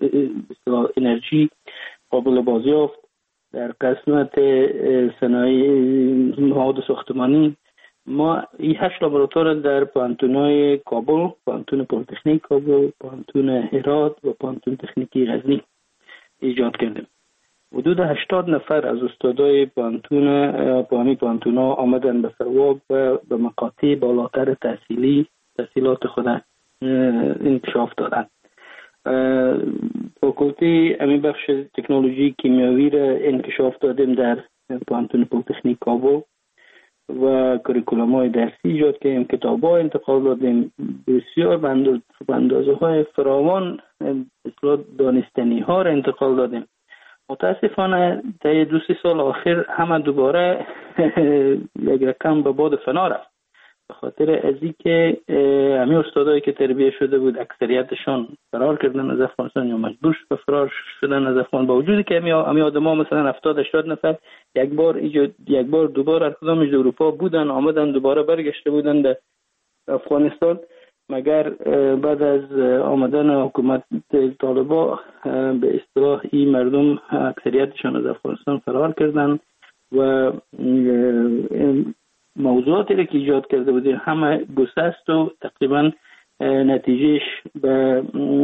انرژی قابل بازیافت، در قسمت صنایع مواد ساختمانی، ما این 8 لابراتوار در پانتون‌های کابل، پانتون پلی‌تکنیک کابل، پانتون هرات و پانتون تکنیکی غزنی ایجاد کردیم. حدود 80 نفر از استادای پانتونا آمدن به سواب و به مقاطع بالاتر تحصیلات خود انکشاف دادن. فاکولته همین بخش تکنولوژی کیمیاوی را انکشاف دادیم در پانتون پلی‌تکنیک کابل و کریکولوم‌های درسی ایجاد کردیم، کتاب‌ها انتقال دادیم، بسیار به اندازه‌های فراوان دانستنی‌ها را انتقال دادیم. متاسفانه طی 2-3 سال آخر همه دوباره یک رقم به باد فنا رفت، به خاطر از اینکه همین استادایی که تربیت شده بود اکثریتشان فرار کردن از افغانستان یا مجبور به فرار شدن از افغانستان، با وجودی که همین آدما مثلا 70-80 نفر یک بار دوباره هر کدامش در اروپا بودن، آمدن دوباره برگشته بودن در افغانستان، مگر بعد از آمدن حکومت طالبا به اصطلاح این مردم اکثریتشان از افغانستان فرار کردن و موضوعاتی را که ایجاد کرده بودیم همه گسست و تقریبا نتیجهش به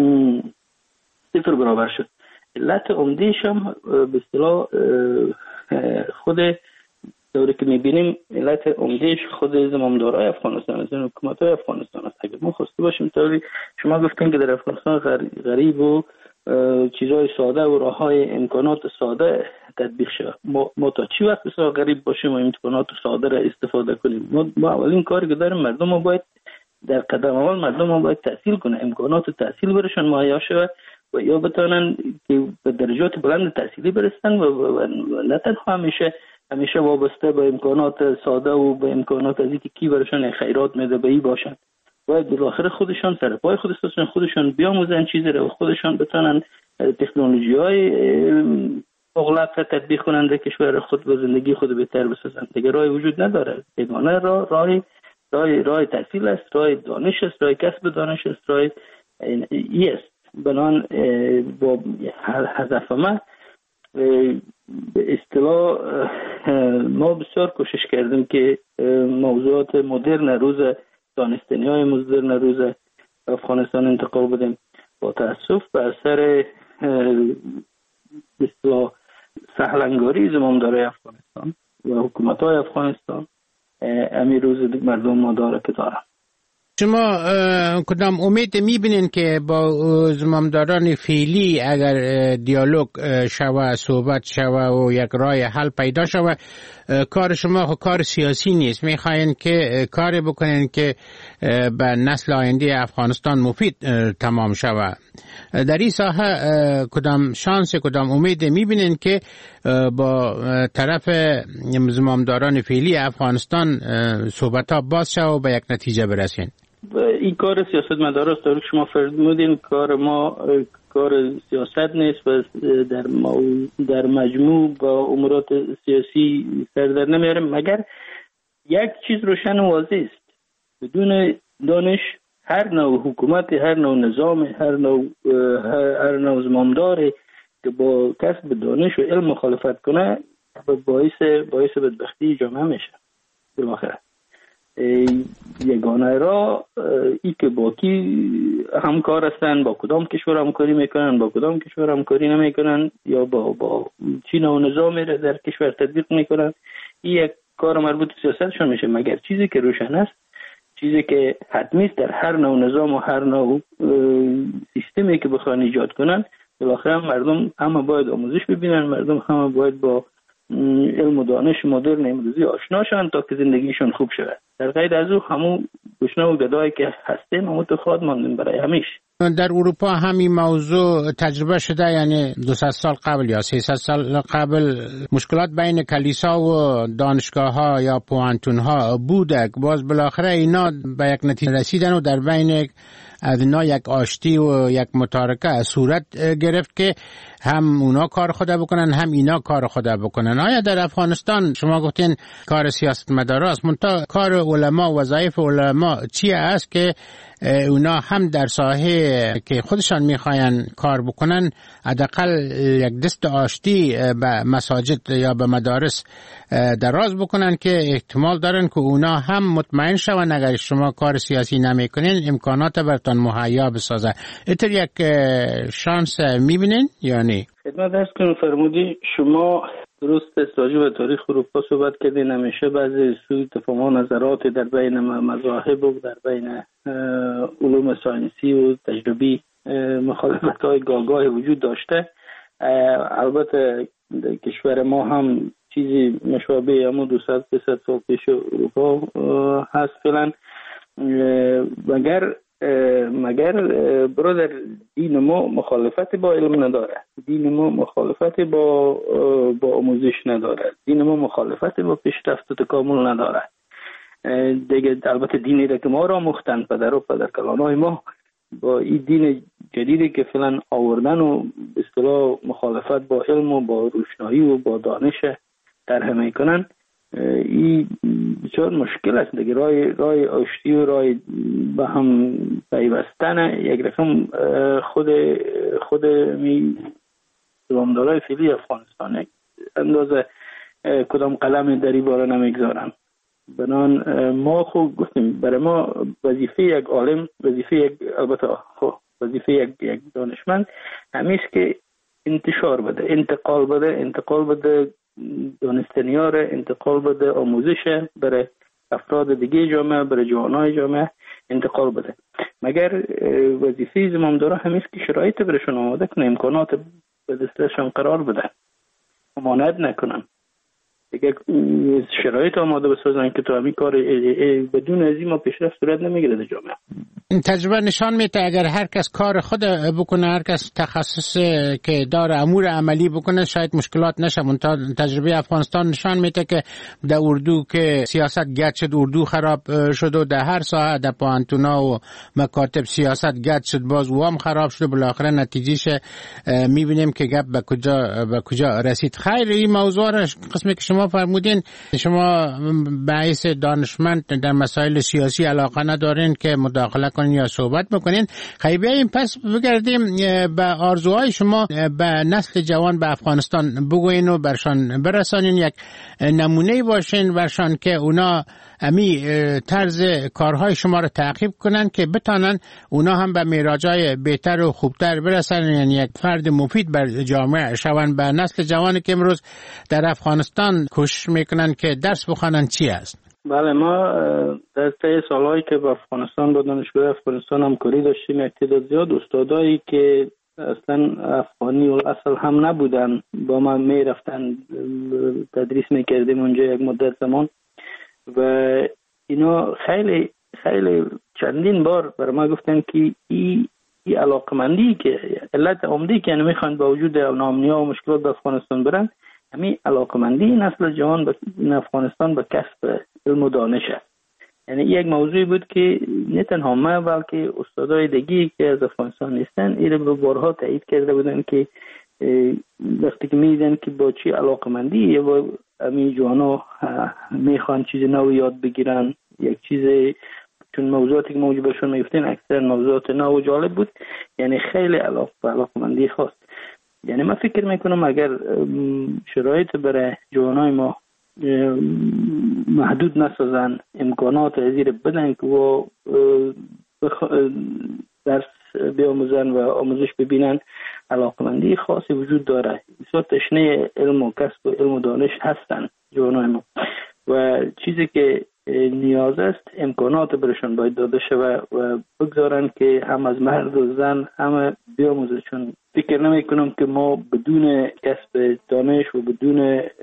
0 برابر شد. علت عمده‌اش هم به اصطلاح خود دوری که میبینیم، علت عمدهش خود زمامدارای افغانستان است، حکومت‌های افغانستان است. اگر ما خواسته باشیم طوری شما گفتین که در افغانستان غریب و چیزای ساده و راههای امکانات ساده تطبیق شود، ما تا چی وقت بسیار غریب باشیم و امکانات ساده را استفاده کنیم؟ ما اولین کاری که داریم مردم ما باید در قدم اول مردم ما باید تحصیل کنه، امکانات تحصیل برشان مهیا شود و یا بتونن که به درجات بلند تحصیلی برسن و نه تنها همیشه وابسته به امکانات ساده و به امکانات از اینکه کی برشان خیرات میده به ای باشن. باید بالاخره خودشان سر پای خودشان بیاموزن چیزی رو، خودشان بتونن تکنولوژی‌های مغلق تطبیق کنند در کشور خود و زندگی خود بهتر بسازند. دیگه راهی وجود نداره. یگانه راه تحصیل است، راه دانش است، راه کسب دانش است، راه است. بنان با هدف ما به اصطلاح ما بسیار کوشش کردیم که موضوعات مدرن روز دانستنی‌های مدرن روز افغانستان انتقال بدیم. با تأسف به اثر به اصطلاح سهلنگاری زمامدارای افغانستان و حکومت‌های افغانستان امی روز مردم ما داره که دارن. شما کدام امید میبینین که با زمامداران فعلی اگر دیالوگ شوه، صحبت شوه و یک راه حل پیدا شوه، کار شما خب کار سیاسی نیست، میخواین که کاری بکنین که به نسل آینده افغانستان مفید تمام شوه. در این ساحه کدام شانس، کدام امید میبینین که با طرف زمامداران فعلی افغانستان صحبت ها باز شوه و به یک نتیجه برسین؟ این کار سیاستمدار است. در شما فرمودین کار ما کار سیاست نیست و در مجموع با امورات سیاسی سر در نمیاریم، مگر یک چیز روشن و واضح است: بدون دانش هر نوع حکومت، هر نوع نظام، هر نوع زمامداری که با کسب دانش و علم مخالفت کنه باعث بدبختی جامعه میشه. بالاخره یگانه را ای که با کی همکار هستن، با کدام کشور همکاری میکنن، با کدام کشور همکاری نمیکنن، یا با چین و نظامی را در کشور تطبیق میکنن، این یک کار مربوط به سیاستشون میشه. مگر چیزی که روشن است، چیزی که حتمی است در هر نوع نظام و هر نوع سیستمی که بخوان ایجاد کنن، بالاخره مردم همه باید آموزش ببینن، مردم همه باید با علم و دانش مدرن امروزی آشنا شوند تا که زندگیشون خوب شود. در غیر از او همون گشنه و گدایی که هستیم همون تو خود ماندیم برای همیشه. در اروپا همین موضوع تجربه شده، یعنی 200 سال قبل یا 300 سال قبل مشکلات بین کلیسا و دانشگاه ها یا پوانتون ها بوده، باز بالاخره اینا به یک نتیجه رسیدن و در بین از اینا یک آشتی و یک متارکه صورت گرفت که هم اونا کار خدا بکنن هم اینا کار خدا بکنن. آیا در افغانستان شما گفتین کار سیاستمداراست، منتها کار علما، وظایف علما چیه است که اونا هم در ساحه که خودشان میخواین کار بکنن حداقل یک دست آشتی به مساجد یا به مدارس دراز بکنن که احتمال دارن که اونا هم مطمئن شون اگر شما کار سیاسی نمیکنین امکانات براتون مهیا بسازه. اینطور یک شانس میبینین یا نه؟ خدمت درس کنم فرمودی شما درست است، راجع به تاریخ اروپا صحبت کردین. همیشه بعضی سوء تفاهم و نظرات در بین مذاهب و در بین علوم ساینسی و تجربی مخالفت‌های گاهی وجود داشته. البته در کشور ما هم چیزی مشابه همون 200-300 سال پیش اروپا هست فعلا. مگر برادر دین ما مخالفت با علم نداره، دین ما مخالفت با آموزش نداره، دین ما مخالفت با پیشرفت و تکامل نداره. دیگه البته دینی را که ما را مختن پدر و پدرکلانای ما با این دین جدیدی که فعلا آوردن و به اصطلاح مخالفت با علم و با روشنایی و با دانش طرح میکنن، این بسیار مشکل است دیگه. رای آشتی و رای به هم پیوستن یک رقم خود زمامدارای فعلی افغانستان اندازه کدام قلم در این باره نمیگذارن. بنان ما خوب گفتیم برای ما وظیفه یک عالم، وظیفه یک دانشمند همیست که انتشار بده، انتقال بده دانستنی‌ها را، انتقال بده آموزش برای افراد دیگه جامعه، برای جوانای جامعه انتقال بده. مگر وظیفه زمامدارا همیست که شرایط برشون آماده کنه، امکانات به دستشون قرار بده، امانت نکنن. دیگه شرایط آماده بسازن که تو همین کار بدون از این ما پیشرفت صورت نمیگیره در جامعه. تجربه نشان میده اگر هر کس کار خود بکنه، هر کس تخصص که داره امور عملی بکنه، شاید مشکلات نشه. تجربه افغانستان نشان میده که در اردو که سیاست گد شد، اردو خراب شد و در هر ساحه در پانتونا و مکاتب سیاست گد شد، باز و هم خراب شد. بالاخره نتیجهش میبینیم که گپ به کجا رسید. خیر، این موضوع را قسمی که شما فرمودین، شما باعث دانشمند در مسائل سیاسی علاقه ندارین که مداخله کنین یا صحبت بکنین. خیلی بیاییم پس بگردیم به آرزوهای شما به نسل جوان به افغانستان بگوین و برشان برسانین، یک نمونه باشین برشان که اونا امی طرز کارهای شما رو تعقیب کنن که بتانن اونا هم به میراجای بهتر و خوبتر برسن، یعنی یک فرد مفید بر جامعه شون. به نسل جوانی که امروز در افغانستان کوشش میکنن که درس بخوانن چی است؟ بله، ما در طی سالهایی که به افغانستان با دانشگاه افغانستان همکاری داشتیم، یک تعداد زیاد استادایی که اصلا افغانی اصل هم نبودن با ما میرفتن تدریس میکردیم اونجا یک مدت زمان و اینا خیلی خیلی چندین بار بر ما گفتن که این علاقمندی که علت عمدی که میخوان با وجود ناامنی‌ها و مشکلات به افغانستان برن، همین علاقمندی نسل جوان به افغانستان به کسب علم و دانش است. یعنی یک موضوعی بود که نه تنها ما بلکه استادای دیگی که از افغانستان نیستن این رو بارها تایید کرده بودن که وقتی که میدیدن که با چی علاقمندی یا با همین جوانا میخوان چیز نو یاد بگیرن، یک چیز، چون موضوعاتی که موجود برشون میفتین اکثر موضوعات نو و جالب بود، یعنی خیلی علاقمندی خواست. یعنی من فکر میکنم اگر شرایط برای جوانای ما محدود نسازن، امکانات ازیر بدن که و درس بیاموزن و آموزش ببینن، علاقمندی خاصی وجود داره. بسیار تشنه علم و کسب و علم و دانش هستن جوانای ما و چیزی که نیاز است امکانات برشون باید داده شود و بگذارن که هم از مرد و زن همه بیاموزن. چون فکر نمی کنم که ما بدون کسب دانش و بدون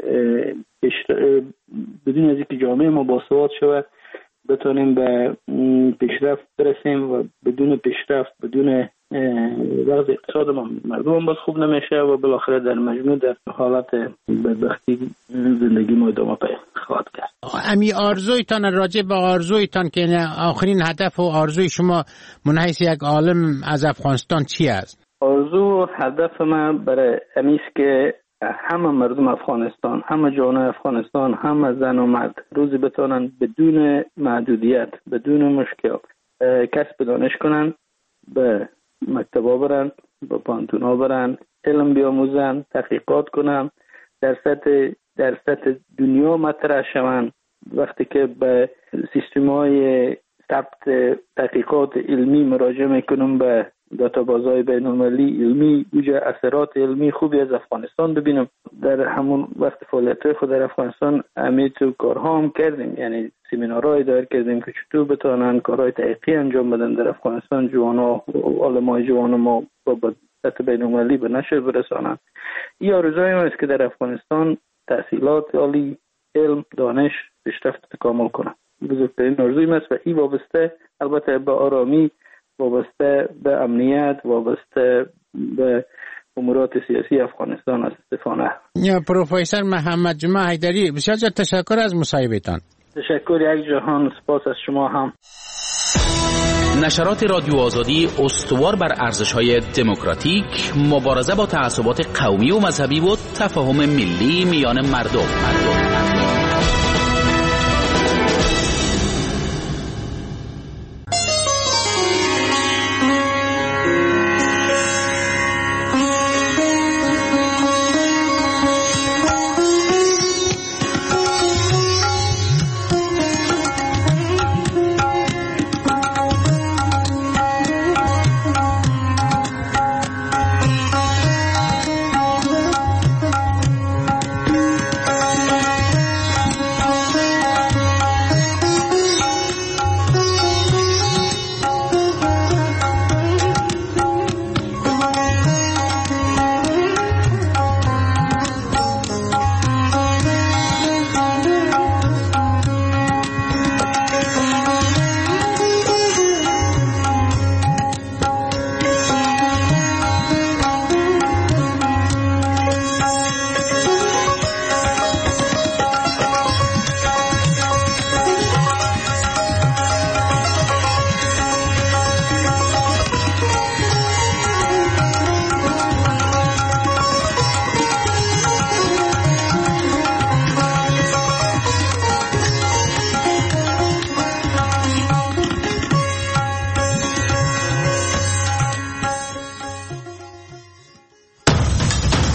از اینکه جامعه ما باسواد شود بتونیم به پیشرفت برسیم و بدون پیشرفت، بدون وضع اقتصاد ما مردم باز خوب نمیشه و بالاخره در مجموع در حالت بدبختی زندگی ما ادامه خواهد کرد. امی آرزویتان، راجع به آرزویتان که آخرین هدف و آرزوی شما من حیث یک عالم از افغانستان چی است؟ آرزو و هدف من برای امیست که همه مردم افغانستان، همه جوانای افغانستان، همه زن و مرد روزی بتونن بدون محدودیت، بدون مشکل کسب دانش کنن، به مکتبا برن، به پانتونا برن، علم بیاموزن، تحقیقات کنن، در سطح دنیا مطرح شون. وقتی که به سیستم‌های ثبت تحقیقات علمی مراجعه میکنم به داتابازهای بین‌المللی علمی، اونجا اثرات علمی خوبی از افغانستان ببینم. در همون وقت فعالیت خود در افغانستان تو کارها هم کردیم، یعنی سمینارهای دایر کردیم که چطور بتونن کارهای تحقیقی انجام بدن در افغانستان، جوانا و علمای جوان ما با سطح بین‌المللی به نشر برسانن. این آرزوی ما است که در افغانستان تحصیلات عالی، علم، دانش، پیشرفت تکامل کنه. بزرگترین آرزوی ما است و این وابسته البته به آرامی، وابسته به امنیت، وابسته به امورات سیاسی افغانستان است. استفانه پروفسور محمد جمعه حیدری، بسیار تشکر از مصاحبهتان. تشکر یک جهان، سپاس از شما هم. نشرات رادیو آزادی استوار بر ارزش‌های دموکراتیک، مبارزه با تعصبات قومی و مذهبی و تفاهم ملی میان مردم.